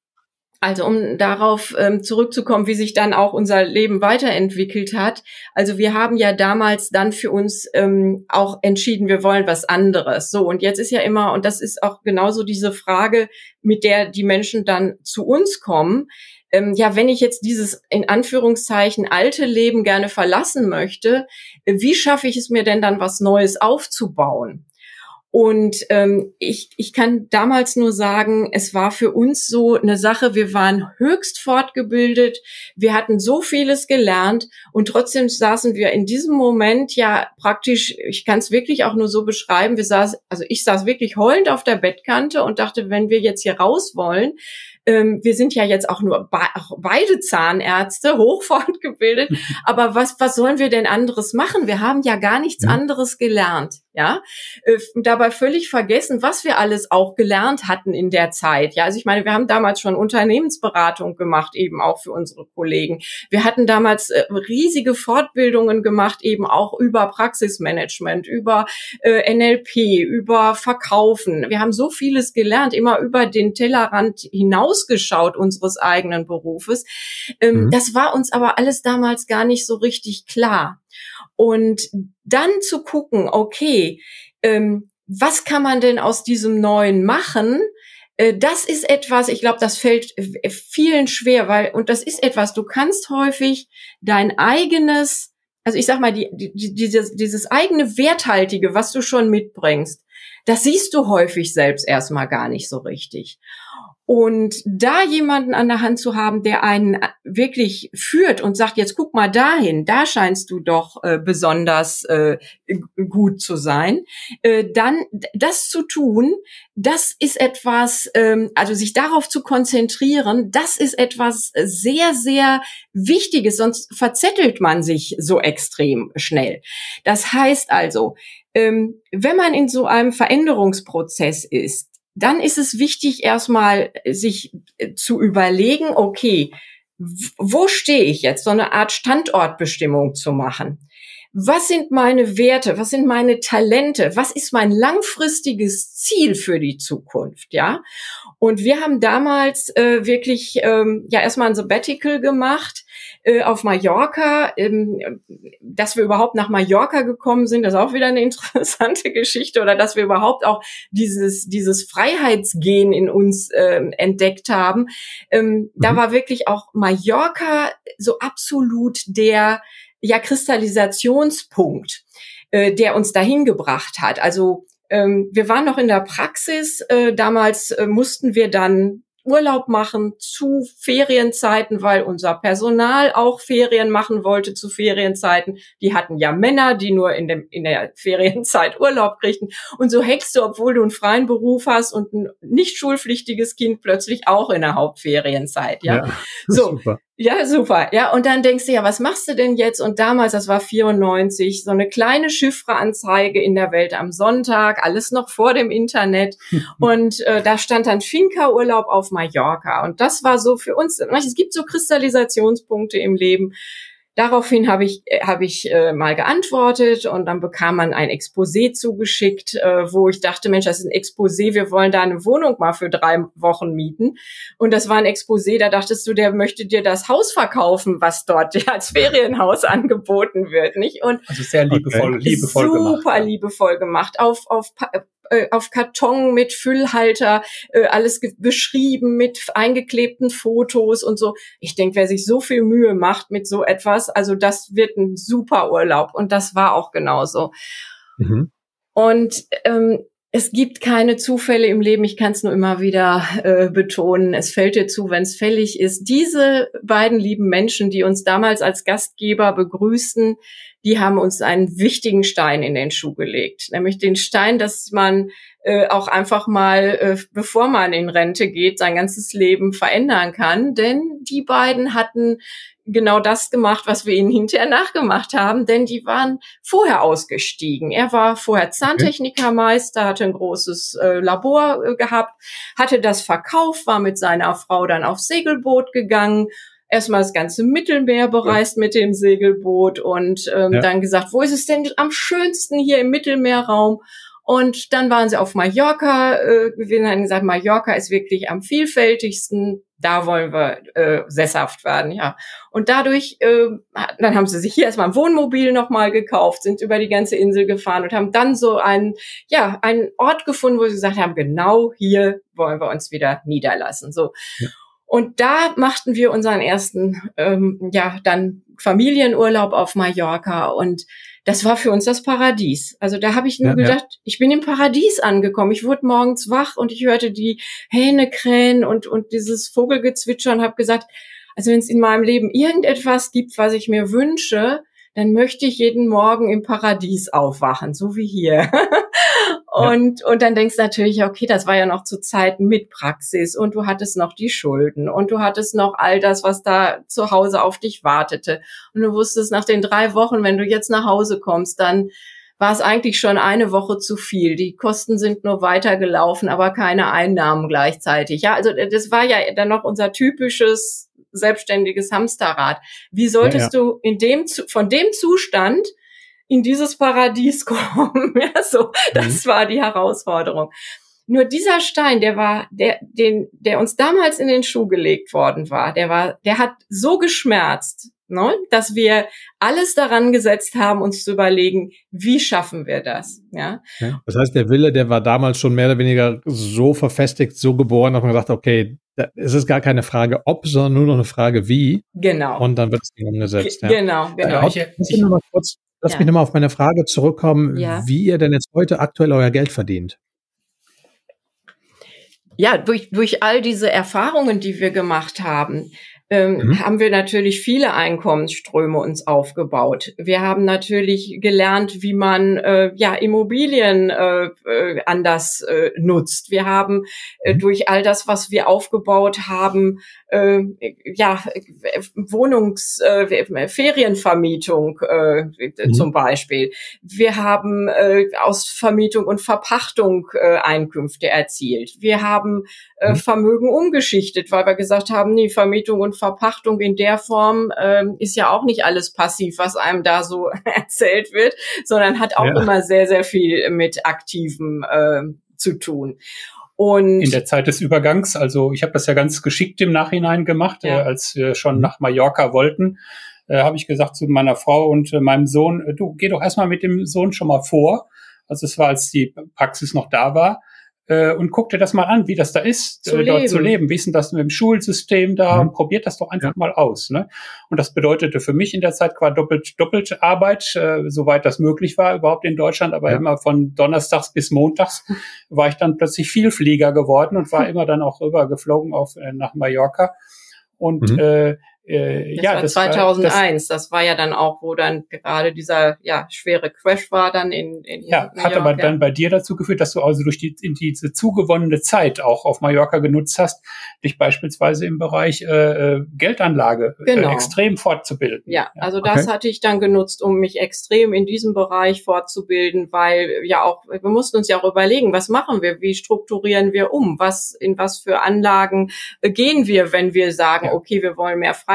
also um darauf ähm, zurückzukommen, wie sich dann auch unser Leben weiterentwickelt hat. Also wir haben ja damals dann für uns ähm, auch entschieden, wir wollen was anderes. So, und jetzt ist ja immer, und das ist auch genauso diese Frage, mit der die Menschen dann zu uns kommen. Ähm, ja, wenn ich jetzt dieses in Anführungszeichen alte Leben gerne verlassen möchte, äh, wie schaffe ich es mir denn dann, was Neues aufzubauen? Und ähm, ich, ich kann damals nur sagen, es war für uns so eine Sache, wir waren höchst fortgebildet, wir hatten so vieles gelernt und trotzdem saßen wir in diesem Moment ja praktisch, ich kann es wirklich auch nur so beschreiben, wir saßen, also ich saß wirklich heulend auf der Bettkante und dachte, wenn wir jetzt hier raus wollen, ähm, wir sind ja jetzt auch nur be- beide Zahnärzte, hochfortgebildet, aber was was sollen wir denn anderes machen? Wir haben ja gar nichts ja. anderes gelernt, ja, äh, dabei völlig vergessen, was wir alles auch gelernt hatten in der Zeit. Ja, also ich meine, wir haben damals schon Unternehmensberatung gemacht, eben auch für unsere Kollegen. Wir hatten damals äh, riesige Fortbildungen gemacht, eben auch über Praxismanagement, über äh, N L P, über Verkaufen. Wir haben so vieles gelernt, immer über den Tellerrand hinaus geschaut unseres eigenen Berufes. Ähm, mhm. Das war uns aber alles damals gar nicht so richtig klar. Und dann zu gucken, okay, ähm, was kann man denn aus diesem Neuen machen? Äh, das ist etwas, ich glaube, das fällt vielen schwer, weil, und das ist etwas, du kannst häufig dein eigenes, also ich sag mal, die, die, dieses, dieses eigene Werthaltige, was du schon mitbringst, das siehst du häufig selbst erstmal gar nicht so richtig. Und da jemanden an der Hand zu haben, der einen wirklich führt und sagt, jetzt guck mal dahin, da scheinst du doch äh, besonders äh, gut zu sein, äh, dann das zu tun, das ist etwas, ähm, also sich darauf zu konzentrieren, das ist etwas sehr, sehr Wichtiges, sonst verzettelt man sich so extrem schnell. Das heißt also, ähm, wenn man in so einem Veränderungsprozess ist, dann ist es wichtig, erstmal sich zu überlegen, okay, wo stehe ich jetzt? So eine Art Standortbestimmung zu machen. Was sind meine Werte? Was sind meine Talente? Was ist mein langfristiges Ziel für die Zukunft? Ja. Und wir haben damals äh, wirklich ähm, ja erstmal ein Sabbatical gemacht äh, auf Mallorca. Ähm, dass wir überhaupt nach Mallorca gekommen sind, das ist auch wieder eine interessante Geschichte. Oder dass wir überhaupt auch dieses dieses Freiheitsgen in uns äh, entdeckt haben. Ähm, mhm. Da war wirklich auch Mallorca so absolut der ja Kristallisationspunkt, äh, der uns dahin gebracht hat. Also ähm, wir waren noch in der Praxis. Äh, damals äh, mussten wir dann Urlaub machen zu Ferienzeiten, weil unser Personal auch Ferien machen wollte zu Ferienzeiten. Die hatten ja Männer, die nur in dem in der Ferienzeit Urlaub kriegten. Und so hängst du, obwohl du einen freien Beruf hast und ein nicht schulpflichtiges Kind, plötzlich auch in der Hauptferienzeit. Ja, ja so. Super. Ja, super. Ja, und dann denkst du, ja, was machst du denn jetzt? Und damals, das war vierundneunzig, so eine kleine Chiffre-Anzeige in der Welt am Sonntag, alles noch vor dem Internet. Und äh, da stand dann Finca-Urlaub auf Mallorca. Und das war so für uns, es gibt so Kristallisationspunkte im Leben. Daraufhin habe ich habe ich äh, mal geantwortet und dann bekam man ein Exposé zugeschickt, äh, wo ich dachte, Mensch, das ist ein Exposé, wir wollen da eine Wohnung mal für drei Wochen mieten. Und das war ein Exposé, da dachtest du, der möchte dir das Haus verkaufen, was dort als Ferienhaus angeboten wird, nicht? Und also sehr liebevoll, okay. liebevoll super gemacht. Super liebevoll gemacht, auf auf auf Karton mit Füllhalter, äh, alles ge- beschrieben mit eingeklebten Fotos und so. Ich denke, wer sich so viel Mühe macht mit so etwas, also das wird ein super Urlaub. Und das war auch genauso. Mhm. Und ähm, es gibt keine Zufälle im Leben. Ich kann es nur immer wieder äh, betonen. Es fällt dir zu, wenn es fällig ist. Diese beiden lieben Menschen, die uns damals als Gastgeber begrüßten, die haben uns einen wichtigen Stein in den Schuh gelegt. Nämlich den Stein, dass man äh, auch einfach mal, äh, bevor man in Rente geht, sein ganzes Leben verändern kann. Denn die beiden hatten genau das gemacht, was wir ihnen hinterher nachgemacht haben, denn die waren vorher ausgestiegen. Er war vorher Zahntechnikermeister, hatte ein großes äh, Labor äh, gehabt, hatte das verkauft, war mit seiner Frau dann aufs Segelboot gegangen, erstmal das ganze Mittelmeer bereist ja. mit dem Segelboot und ähm, ja. dann gesagt, wo ist es denn am schönsten hier im Mittelmeerraum? Und dann waren sie auf Mallorca äh, gewesen, haben gesagt, Mallorca ist wirklich am vielfältigsten, da wollen wir äh, sesshaft werden, ja. Und dadurch, äh, dann haben sie sich hier erstmal ein Wohnmobil nochmal gekauft, sind über die ganze Insel gefahren und haben dann so einen, ja, einen Ort gefunden, wo sie gesagt haben, genau hier wollen wir uns wieder niederlassen, so. Ja. Und da machten wir unseren ersten, ähm, ja, dann Familienurlaub auf Mallorca und das war für uns das Paradies. Also da habe ich nur ja, gedacht, ja. ich bin im Paradies angekommen. Ich wurde morgens wach und ich hörte die Hähne krähen und und dieses Vogelgezwitscher und habe gesagt, also wenn es in meinem Leben irgendetwas gibt, was ich mir wünsche, dann möchte ich jeden Morgen im Paradies aufwachen, so wie hier. Und, ja. und dann denkst du natürlich, okay, das war ja noch zu Zeiten mit Praxis und du hattest noch die Schulden und du hattest noch all das, was da zu Hause auf dich wartete. Und du wusstest nach den drei Wochen, wenn du jetzt nach Hause kommst, dann war es eigentlich schon eine Woche zu viel. Die Kosten sind nur weitergelaufen, aber keine Einnahmen gleichzeitig. Ja, also das war ja dann noch unser typisches selbstständiges Hamsterrad. Wie solltest ja, ja. du in dem, von dem Zustand in dieses Paradies kommen? Ja, so, das mhm. war die Herausforderung. Nur dieser Stein, der war, der, den, der uns damals in den Schuh gelegt worden war, der war, der hat so geschmerzt, ne, dass wir alles daran gesetzt haben, uns zu überlegen, wie schaffen wir das, ja. ja. Das heißt, der Wille, der war damals schon mehr oder weniger so verfestigt, so geboren, dass man gesagt hat, okay, es ist gar keine Frage ob, sondern nur noch eine Frage wie. Genau. Und dann wird es umgesetzt. G- ja. Genau, genau. Äh, ich, ich, ich noch mal kurz, lass ja. mich nochmal auf meine Frage zurückkommen, ja. wie ihr denn jetzt heute aktuell euer Geld verdient. Ja, durch, durch all diese Erfahrungen, die wir gemacht haben, ähm, mhm. haben wir natürlich viele Einkommensströme uns aufgebaut. Wir haben natürlich gelernt, wie man äh, ja Immobilien äh, äh, anders äh, nutzt. Wir haben äh, mhm. durch all das, was wir aufgebaut haben, äh, ja Wohnungs äh, Ferienvermietung äh, mhm. zum Beispiel. Wir haben äh, aus Vermietung und Verpachtung äh, Einkünfte erzielt. Wir haben äh, mhm. Vermögen umgeschichtet, weil wir gesagt haben, nee, Vermietung und Verpachtung in der Form ähm, ist ja auch nicht alles passiv, was einem da so erzählt wird, sondern hat auch ja. immer sehr, sehr viel mit Aktivem äh, zu tun. Und in der Zeit des Übergangs, also ich habe das ja ganz geschickt im Nachhinein gemacht, ja. äh, als wir schon nach Mallorca wollten, äh, habe ich gesagt zu meiner Frau und äh, meinem Sohn, äh, du geh doch erstmal mit dem Sohn schon mal vor. Also es war, als die Praxis noch da war. Und guck dir das mal an, wie das da ist, zu äh, dort leben. zu leben. Wie ist denn das mit dem Schulsystem da? Mhm. Und probiert das doch einfach ja. mal aus. Ne? Und das bedeutete für mich in der Zeit quasi doppelt, doppelt Arbeit, äh, soweit das möglich war, überhaupt in Deutschland. Aber ja. immer von Donnerstags bis Montags war ich dann plötzlich Vielflieger geworden und war immer dann auch rübergeflogen auf, äh, nach Mallorca. Und mhm. äh, Äh, das ja, war das zweitausendeins, war, das, das war ja dann auch, wo dann gerade dieser ja schwere Crash war dann in, in ja, New hat York, aber ja. dann bei dir dazu geführt, dass du also durch die in diese zugewonnene Zeit auch auf Mallorca genutzt hast, dich beispielsweise im Bereich äh, Geldanlage genau. äh, extrem fortzubilden. Ja, ja. also das okay. hatte ich dann genutzt, um mich extrem in diesem Bereich fortzubilden, weil ja auch, wir mussten uns ja auch überlegen, was machen wir, wie strukturieren wir um, was in was für Anlagen äh, gehen wir, wenn wir sagen, ja. okay, wir wollen mehr frei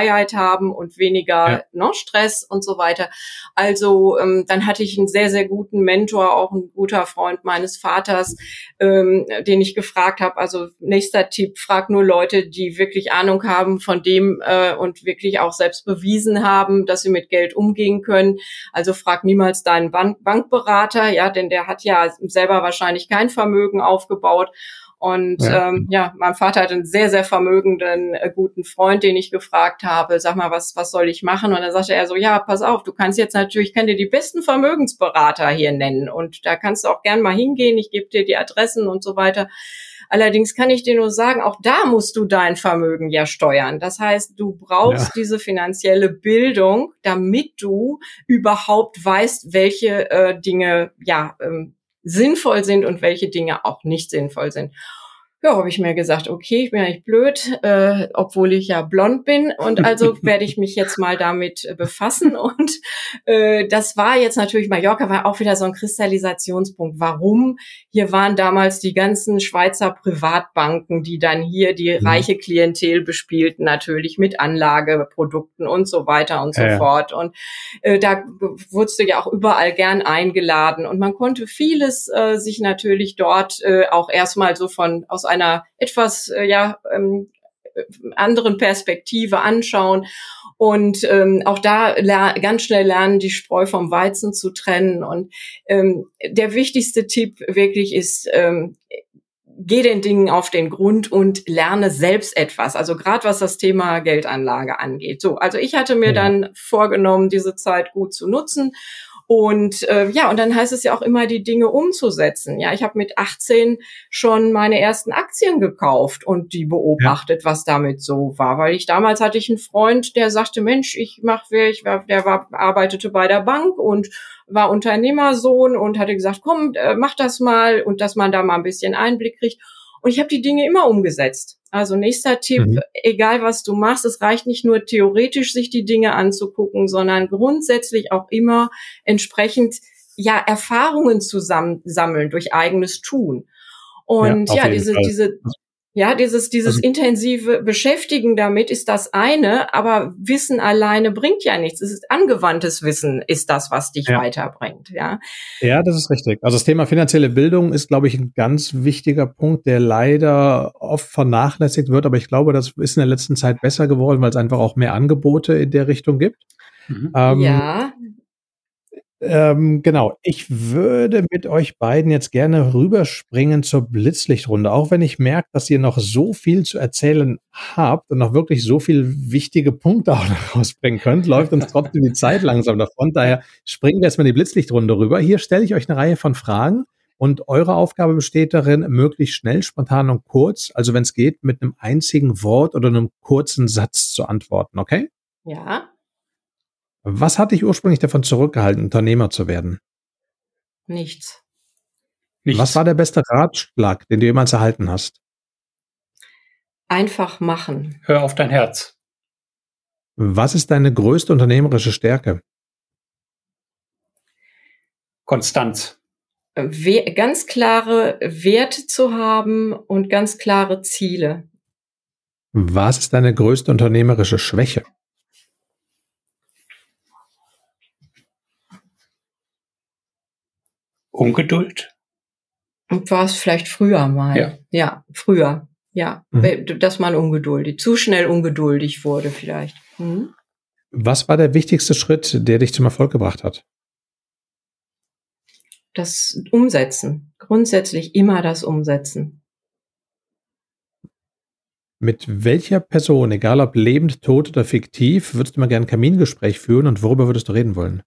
Freiheit haben und weniger ja. ne, Stress und so weiter. Also ähm, dann hatte ich einen sehr, sehr guten Mentor, auch ein guter Freund meines Vaters, ähm, den ich gefragt habe, also nächster Tipp, frag nur Leute, die wirklich Ahnung haben von dem äh, und wirklich auch selbst bewiesen haben, dass sie mit Geld umgehen können. Also frag niemals deinen Bank- Bankberater, ja, denn der hat ja selber wahrscheinlich kein Vermögen aufgebaut. Und ja. Ähm, ja, mein Vater hat einen sehr, sehr vermögenden, äh, guten Freund, den ich gefragt habe, sag mal, was was soll ich machen? Und dann sagte er so, ja, pass auf, du kannst jetzt natürlich, ich kann dir die besten Vermögensberater hier nennen und da kannst du auch gern mal hingehen, ich gebe dir die Adressen und so weiter. Allerdings kann ich dir nur sagen, auch da musst du dein Vermögen ja steuern. Das heißt, du brauchst ja. diese finanzielle Bildung, damit du überhaupt weißt, welche äh, Dinge ja ähm, sinnvoll sind und welche Dinge auch nicht sinnvoll sind. Ja, habe ich mir gesagt, okay, ich bin ja nicht blöd, äh, obwohl ich ja blond bin und also werde ich mich jetzt mal damit befassen und äh, das war jetzt natürlich, Mallorca war auch wieder so ein Kristallisationspunkt. Warum? Hier waren damals die ganzen Schweizer Privatbanken, die dann hier die mhm. reiche Klientel bespielten, natürlich mit Anlageprodukten und so weiter und so ja. fort und äh, da wurdest du ja auch überall gern eingeladen und man konnte vieles äh, sich natürlich dort äh, auch erstmal so von aus einer etwas äh, ja ähm, anderen Perspektive anschauen und ähm, auch da ler- ganz schnell lernen, die Spreu vom Weizen zu trennen. Und ähm, der wichtigste Tipp wirklich ist, ähm, geh den Dingen auf den Grund und lerne selbst etwas. Also gerade was das Thema Geldanlage angeht. So, also ich hatte mir ja. dann vorgenommen, diese Zeit gut zu nutzen. Und äh, ja, und dann heißt es ja auch immer, die Dinge umzusetzen. Ja, ich habe mit achtzehn schon meine ersten Aktien gekauft und die beobachtet, ja. was damit so war. Weil ich damals hatte ich einen Freund, der sagte, Mensch, ich mach, ich war, der war arbeitete bei der Bank und war Unternehmersohn und hatte gesagt, komm, äh, mach das mal und dass man da mal ein bisschen Einblick kriegt. Und ich habe die Dinge immer umgesetzt. Also nächster Tipp, mhm. egal was du machst, es reicht nicht nur theoretisch, sich die Dinge anzugucken, sondern grundsätzlich auch immer entsprechend ja Erfahrungen zusammen sammeln durch eigenes Tun. Und ja, ja diese Fall. diese ja dieses dieses also, intensive Beschäftigen damit ist das eine, aber Wissen alleine bringt ja nichts. Es ist angewandtes Wissen, ist das, was dich ja. weiterbringt. Ja, ja, das ist richtig. Also das Thema finanzielle Bildung ist, glaube ich, ein ganz wichtiger Punkt, der leider oft vernachlässigt wird. Aber ich glaube, das ist in der letzten Zeit besser geworden, weil es einfach auch mehr Angebote in der Richtung gibt. Mhm. Ähm, ja. Ähm, genau, ich würde mit euch beiden jetzt gerne rüberspringen zur Blitzlichtrunde, auch wenn ich merke, dass ihr noch so viel zu erzählen habt und noch wirklich so viel wichtige Punkte auch noch rausbringen könnt, läuft uns trotzdem die Zeit langsam davon. Daher springen wir jetzt mal in die Blitzlichtrunde rüber. Hier stelle ich euch eine Reihe von Fragen und eure Aufgabe besteht darin, möglichst schnell, spontan und kurz, also wenn es geht, mit einem einzigen Wort oder einem kurzen Satz zu antworten, okay? Ja. Was hat dich ursprünglich davon zurückgehalten, Unternehmer zu werden? Nichts. Nichts. Was war der beste Ratschlag, den du jemals erhalten hast? Einfach machen. Hör auf dein Herz. Was ist deine größte unternehmerische Stärke? Konstanz. We- ganz klare Werte zu haben und ganz klare Ziele. Was ist deine größte unternehmerische Schwäche? Ungeduld? Und war es vielleicht früher mal. Ja, ja früher. Ja, mhm. dass man ungeduldig, zu schnell ungeduldig wurde vielleicht. Mhm. Was war der wichtigste Schritt, der dich zum Erfolg gebracht hat? Das Umsetzen. Grundsätzlich immer das Umsetzen. Mit welcher Person, egal ob lebend, tot oder fiktiv, würdest du mal gerne ein Kamingespräch führen und worüber würdest du reden wollen?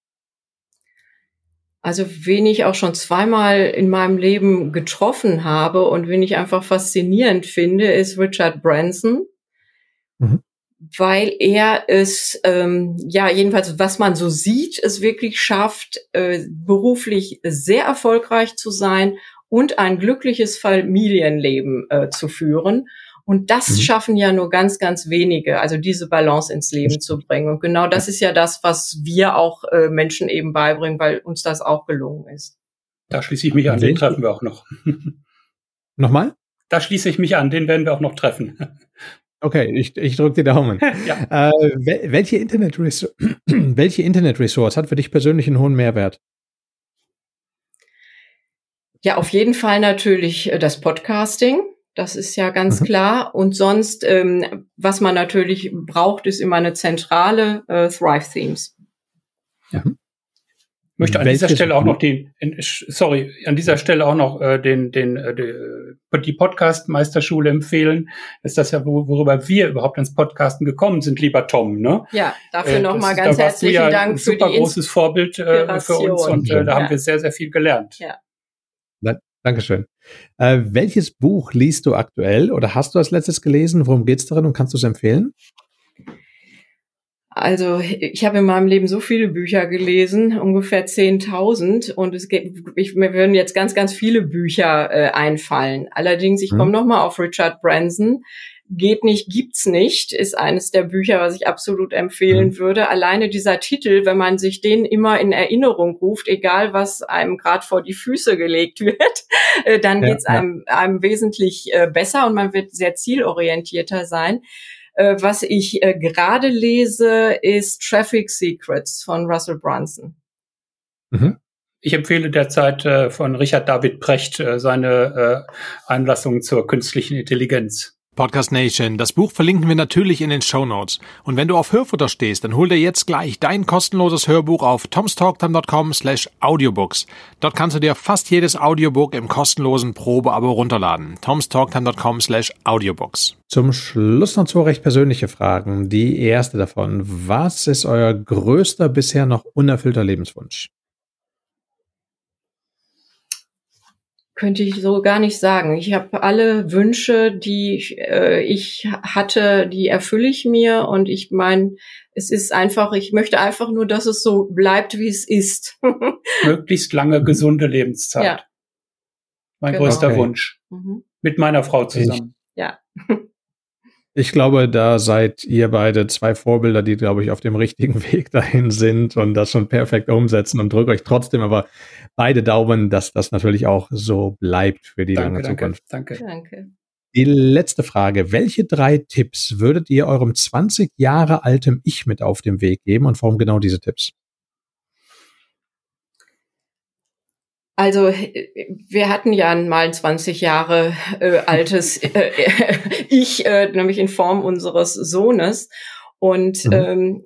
Also wen ich auch schon zweimal in meinem Leben getroffen habe und wen ich einfach faszinierend finde, ist Richard Branson, mhm. weil er es, ähm, ja jedenfalls was man so sieht, es wirklich schafft, äh, beruflich sehr erfolgreich zu sein und ein glückliches Familienleben äh, zu führen. Und das mhm. schaffen ja nur ganz, ganz wenige, also diese Balance ins Leben zu bringen. Und genau das ist ja das, was wir auch äh, Menschen eben beibringen, weil uns das auch gelungen ist. Da schließe ich mich an, den treffen wir auch noch. Nochmal? Da schließe ich mich an, den werden wir auch noch treffen. Okay, ich, ich drücke die Daumen. ja. äh, welche Internet-Ressource, welche Internet-Ressource hat für dich persönlich einen hohen Mehrwert? Ja, auf jeden Fall natürlich das Podcasting. Das ist ja ganz mhm. klar. Und sonst, ähm, was man natürlich braucht, ist immer eine zentrale äh, Thrive Themes. Ja. Mhm. Ich möchte an Welches dieser Stelle auch noch den, sorry, an dieser Stelle auch noch äh, den, den, äh, die Podcast-Meisterschule empfehlen. Das ist das ja, worüber wir überhaupt ans Podcasten gekommen sind, lieber Tom, ne? Ja, dafür äh, nochmal ganz da herzlichen ja Dank für die ein super großes Vorbild äh, für uns und äh, da ja. haben wir sehr, sehr viel gelernt. Ja. Na, Dankeschön. Äh, welches Buch liest du aktuell oder hast du als letztes gelesen? Worum geht's darin und kannst du es empfehlen? Also ich habe in meinem Leben so viele Bücher gelesen, ungefähr zehntausend, und es geht, ich, mir würden jetzt ganz, ganz viele Bücher äh, einfallen. Allerdings, ich hm. komme nochmal auf Richard Branson. Geht nicht, gibt's nicht, ist eines der Bücher, was ich absolut empfehlen hm. würde. Alleine dieser Titel, wenn man sich den immer in Erinnerung ruft, egal was einem gerade vor die Füße gelegt wird, äh, dann ja, geht's ja. einem, einem wesentlich äh, besser und man wird sehr zielorientierter sein. Was ich äh, gerade lese, ist Traffic Secrets von Russell Brunson. Mhm. Ich empfehle derzeit äh, von Richard David Precht äh, seine äh, Einlassung zur künstlichen Intelligenz. Podcast Nation, das Buch verlinken wir natürlich in den Shownotes. Und wenn du auf Hörfutter stehst, dann hol dir jetzt gleich dein kostenloses Hörbuch auf tomstalktime.com slash audiobooks. Dort kannst du dir fast jedes Audiobook im kostenlosen Probeabo runterladen. tomstalktime.com slash audiobooks. Zum Schluss noch zwei recht persönliche Fragen. Die erste davon: Was ist euer größter bisher noch unerfüllter Lebenswunsch? Könnte ich so gar nicht sagen. Ich habe alle Wünsche, die ich, äh, ich hatte, die erfülle ich mir. Und ich meine, es ist einfach, ich möchte einfach nur, dass es so bleibt, wie es ist. Möglichst lange gesunde Lebenszeit. Ja. Mein genau. größter okay. Wunsch. Mhm. Mit meiner Frau zusammen. Ich, ja. Ich glaube, da seid ihr beide zwei Vorbilder, die, glaube ich, auf dem richtigen Weg dahin sind und das schon perfekt umsetzen, und drücke euch trotzdem aber beide Daumen, dass das natürlich auch so bleibt für die danke, lange danke, Zukunft. Danke, danke. Die letzte Frage: Welche drei Tipps würdet ihr eurem zwanzig Jahre altem Ich mit auf den Weg geben und warum genau diese Tipps? Also wir hatten ja mal ein zwanzig Jahre äh, altes äh, Ich, äh, nämlich in Form unseres Sohnes. Und mhm. ähm,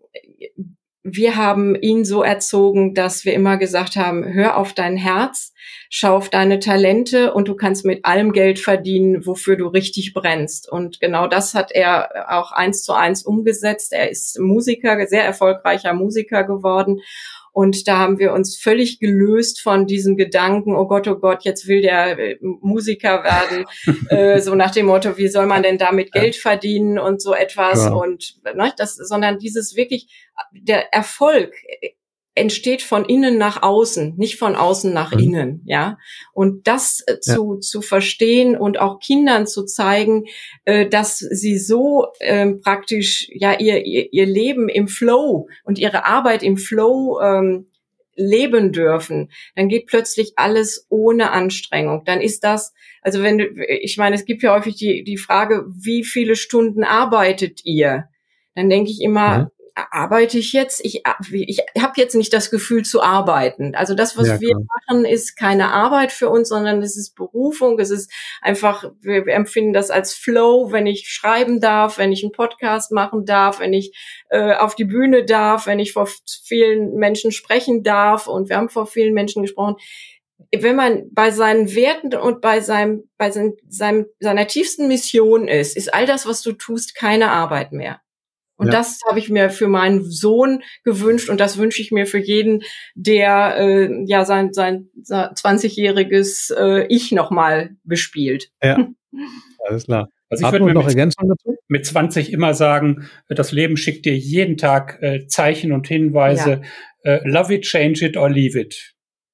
wir haben ihn so erzogen, dass wir immer gesagt haben, hör auf dein Herz, schau auf deine Talente und du kannst mit allem Geld verdienen, wofür du richtig brennst. Und genau das hat er auch eins zu eins umgesetzt. Er ist Musiker, sehr erfolgreicher Musiker geworden. Und da haben wir uns völlig gelöst von diesem Gedanken, oh Gott, oh Gott, jetzt will der äh, Musiker werden, äh, so nach dem Motto, wie soll man denn damit Geld verdienen und so etwas. Ja. Und ne, das, sondern dieses wirklich, der Erfolg entsteht von innen nach außen, nicht von außen nach mhm. innen, ja. Und das äh, zu ja. zu verstehen und auch Kindern zu zeigen, äh, dass sie so äh, praktisch ja ihr, ihr ihr Leben im Flow und ihre Arbeit im Flow ähm, leben dürfen, dann geht plötzlich alles ohne Anstrengung. Dann ist das, also wenn du, ich meine, es gibt ja häufig die die Frage, wie viele Stunden arbeitet ihr? Dann denke ich immer, mhm. arbeite ich jetzt? Ich, ich habe jetzt nicht das Gefühl zu arbeiten. Also das, was ja, wir machen, ist keine Arbeit für uns, sondern es ist Berufung. Es ist einfach, wir empfinden das als Flow, wenn ich schreiben darf, wenn ich einen Podcast machen darf, wenn ich äh, auf die Bühne darf, wenn ich vor vielen Menschen sprechen darf. Und wir haben vor vielen Menschen gesprochen. Wenn man bei seinen Werten und bei seinem, bei seinem, seinem, seiner tiefsten Mission ist, ist all das, was du tust, keine Arbeit mehr. Und ja. das habe ich mir für meinen Sohn gewünscht und das wünsche ich mir für jeden, der äh, ja sein sein zwanzigjähriges äh, Ich nochmal bespielt. Ja, alles klar. Also ich würde mir noch Ergänzung dazu? Mit zwanzig immer sagen, das Leben schickt dir jeden Tag äh, Zeichen und Hinweise. Ja. Äh, love it, change it or leave it.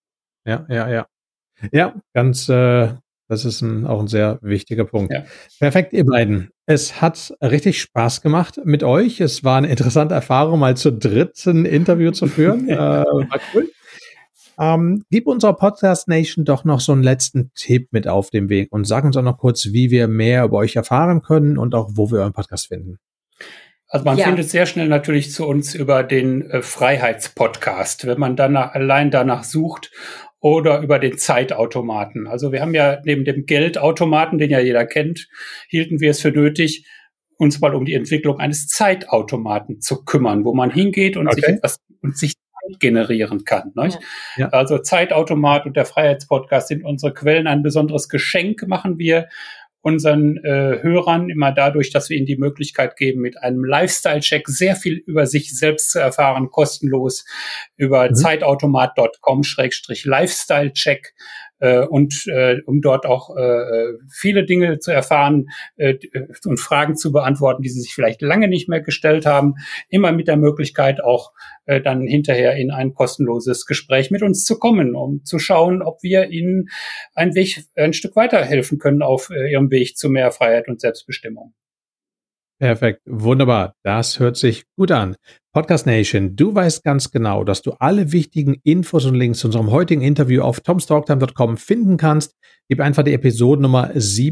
Ja, ja, ja. Ja, ganz äh, das ist ein, auch ein sehr wichtiger Punkt. Ja. Perfekt, ihr beiden. Es hat richtig Spaß gemacht mit euch. Es war eine interessante Erfahrung, mal zu dritt ein Interview zu führen. äh, war cool. Ähm, gib unserer Podcast Nation doch noch so einen letzten Tipp mit auf den Weg und sag uns auch noch kurz, wie wir mehr über euch erfahren können und auch, wo wir euren Podcast finden. Also man ja. findet sehr schnell natürlich zu uns über den äh, Freiheitspodcast, wenn man dann allein danach sucht, oder über den Zeitautomaten. Also wir haben ja neben dem Geldautomaten, den ja jeder kennt, hielten wir es für nötig, uns mal um die Entwicklung eines Zeitautomaten zu kümmern, wo man hingeht und okay. sich etwas und sich Zeit generieren kann. Ne? Ja. Also Zeitautomat und der Freiheitspodcast sind unsere Quellen. Ein besonderes Geschenk machen wir unseren äh, Hörern immer dadurch, dass wir ihnen die Möglichkeit geben, mit einem Lifestyle-Check sehr viel über sich selbst zu erfahren, kostenlos über mhm. zeitautomat punkt com Schrägstrich Lifestyle-Check äh, und äh, um dort auch äh, viele Dinge zu erfahren äh, und Fragen zu beantworten, die sie sich vielleicht lange nicht mehr gestellt haben, immer mit der Möglichkeit auch äh, dann hinterher in ein kostenloses Gespräch mit uns zu kommen, um zu schauen, ob wir ihnen ein Weg, ein Stück weiterhelfen können auf äh, ihrem Weg zu mehr Freiheit und Selbstbestimmung. Perfekt, wunderbar. Das hört sich gut an. Podcast Nation, du weißt ganz genau, dass du alle wichtigen Infos und Links zu unserem heutigen Interview auf toms talk time punkt com finden kannst. Gib einfach die Episodennummer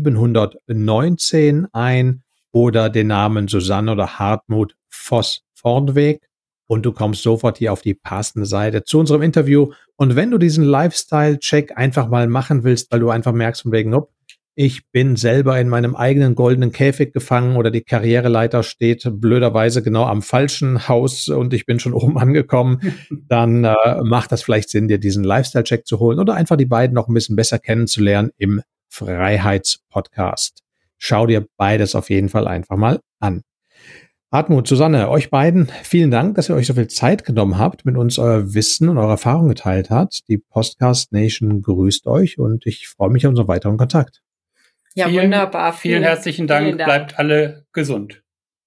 siebenhundertneunzehn ein oder den Namen Susanne oder Hartmut Voss-Vornweg und du kommst sofort hier auf die passende Seite zu unserem Interview. Und wenn du diesen Lifestyle-Check einfach mal machen willst, weil du einfach merkst von wegen, ob ich bin selber in meinem eigenen goldenen Käfig gefangen oder die Karriereleiter steht blöderweise genau am falschen Haus und ich bin schon oben angekommen, dann äh, macht das vielleicht Sinn, dir diesen Lifestyle-Check zu holen oder einfach die beiden noch ein bisschen besser kennenzulernen im Freiheitspodcast. Schau dir beides auf jeden Fall einfach mal an. Hartmut, Susanne, euch beiden vielen Dank, dass ihr euch so viel Zeit genommen habt, mit uns euer Wissen und eure Erfahrungen geteilt habt. Die Podcast Nation grüßt euch und ich freue mich auf unseren weiteren Kontakt. Ja, vielen, wunderbar. Vielen, vielen herzlichen Dank. Vielen Dank. Bleibt alle gesund.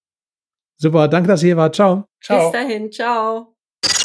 Super, danke, dass ihr hier wart. Ciao. Ciao. Bis dahin. Ciao.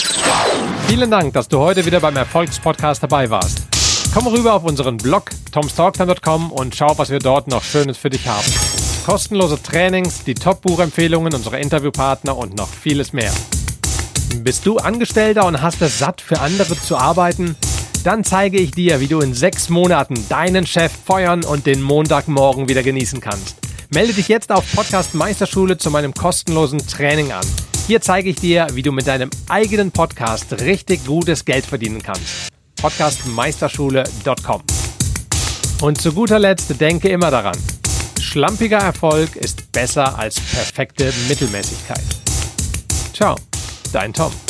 Vielen Dank, dass du heute wieder beim Erfolgspodcast dabei warst. Komm rüber auf unseren Blog toms talk time punkt com und schau, was wir dort noch Schönes für dich haben. Kostenlose Trainings, die Top-Buchempfehlungen unserer Interviewpartner und noch vieles mehr. Bist du Angestellter und hast es satt, für andere zu arbeiten? Dann zeige ich dir, wie du in sechs Monaten deinen Chef feuern und den Montagmorgen wieder genießen kannst. Melde dich jetzt auf Podcast Meisterschule zu meinem kostenlosen Training an. Hier zeige ich dir, wie du mit deinem eigenen Podcast richtig gutes Geld verdienen kannst. podcast meisterschule punkt com. Und zu guter Letzt denke immer daran, schlampiger Erfolg ist besser als perfekte Mittelmäßigkeit. Ciao, dein Tom.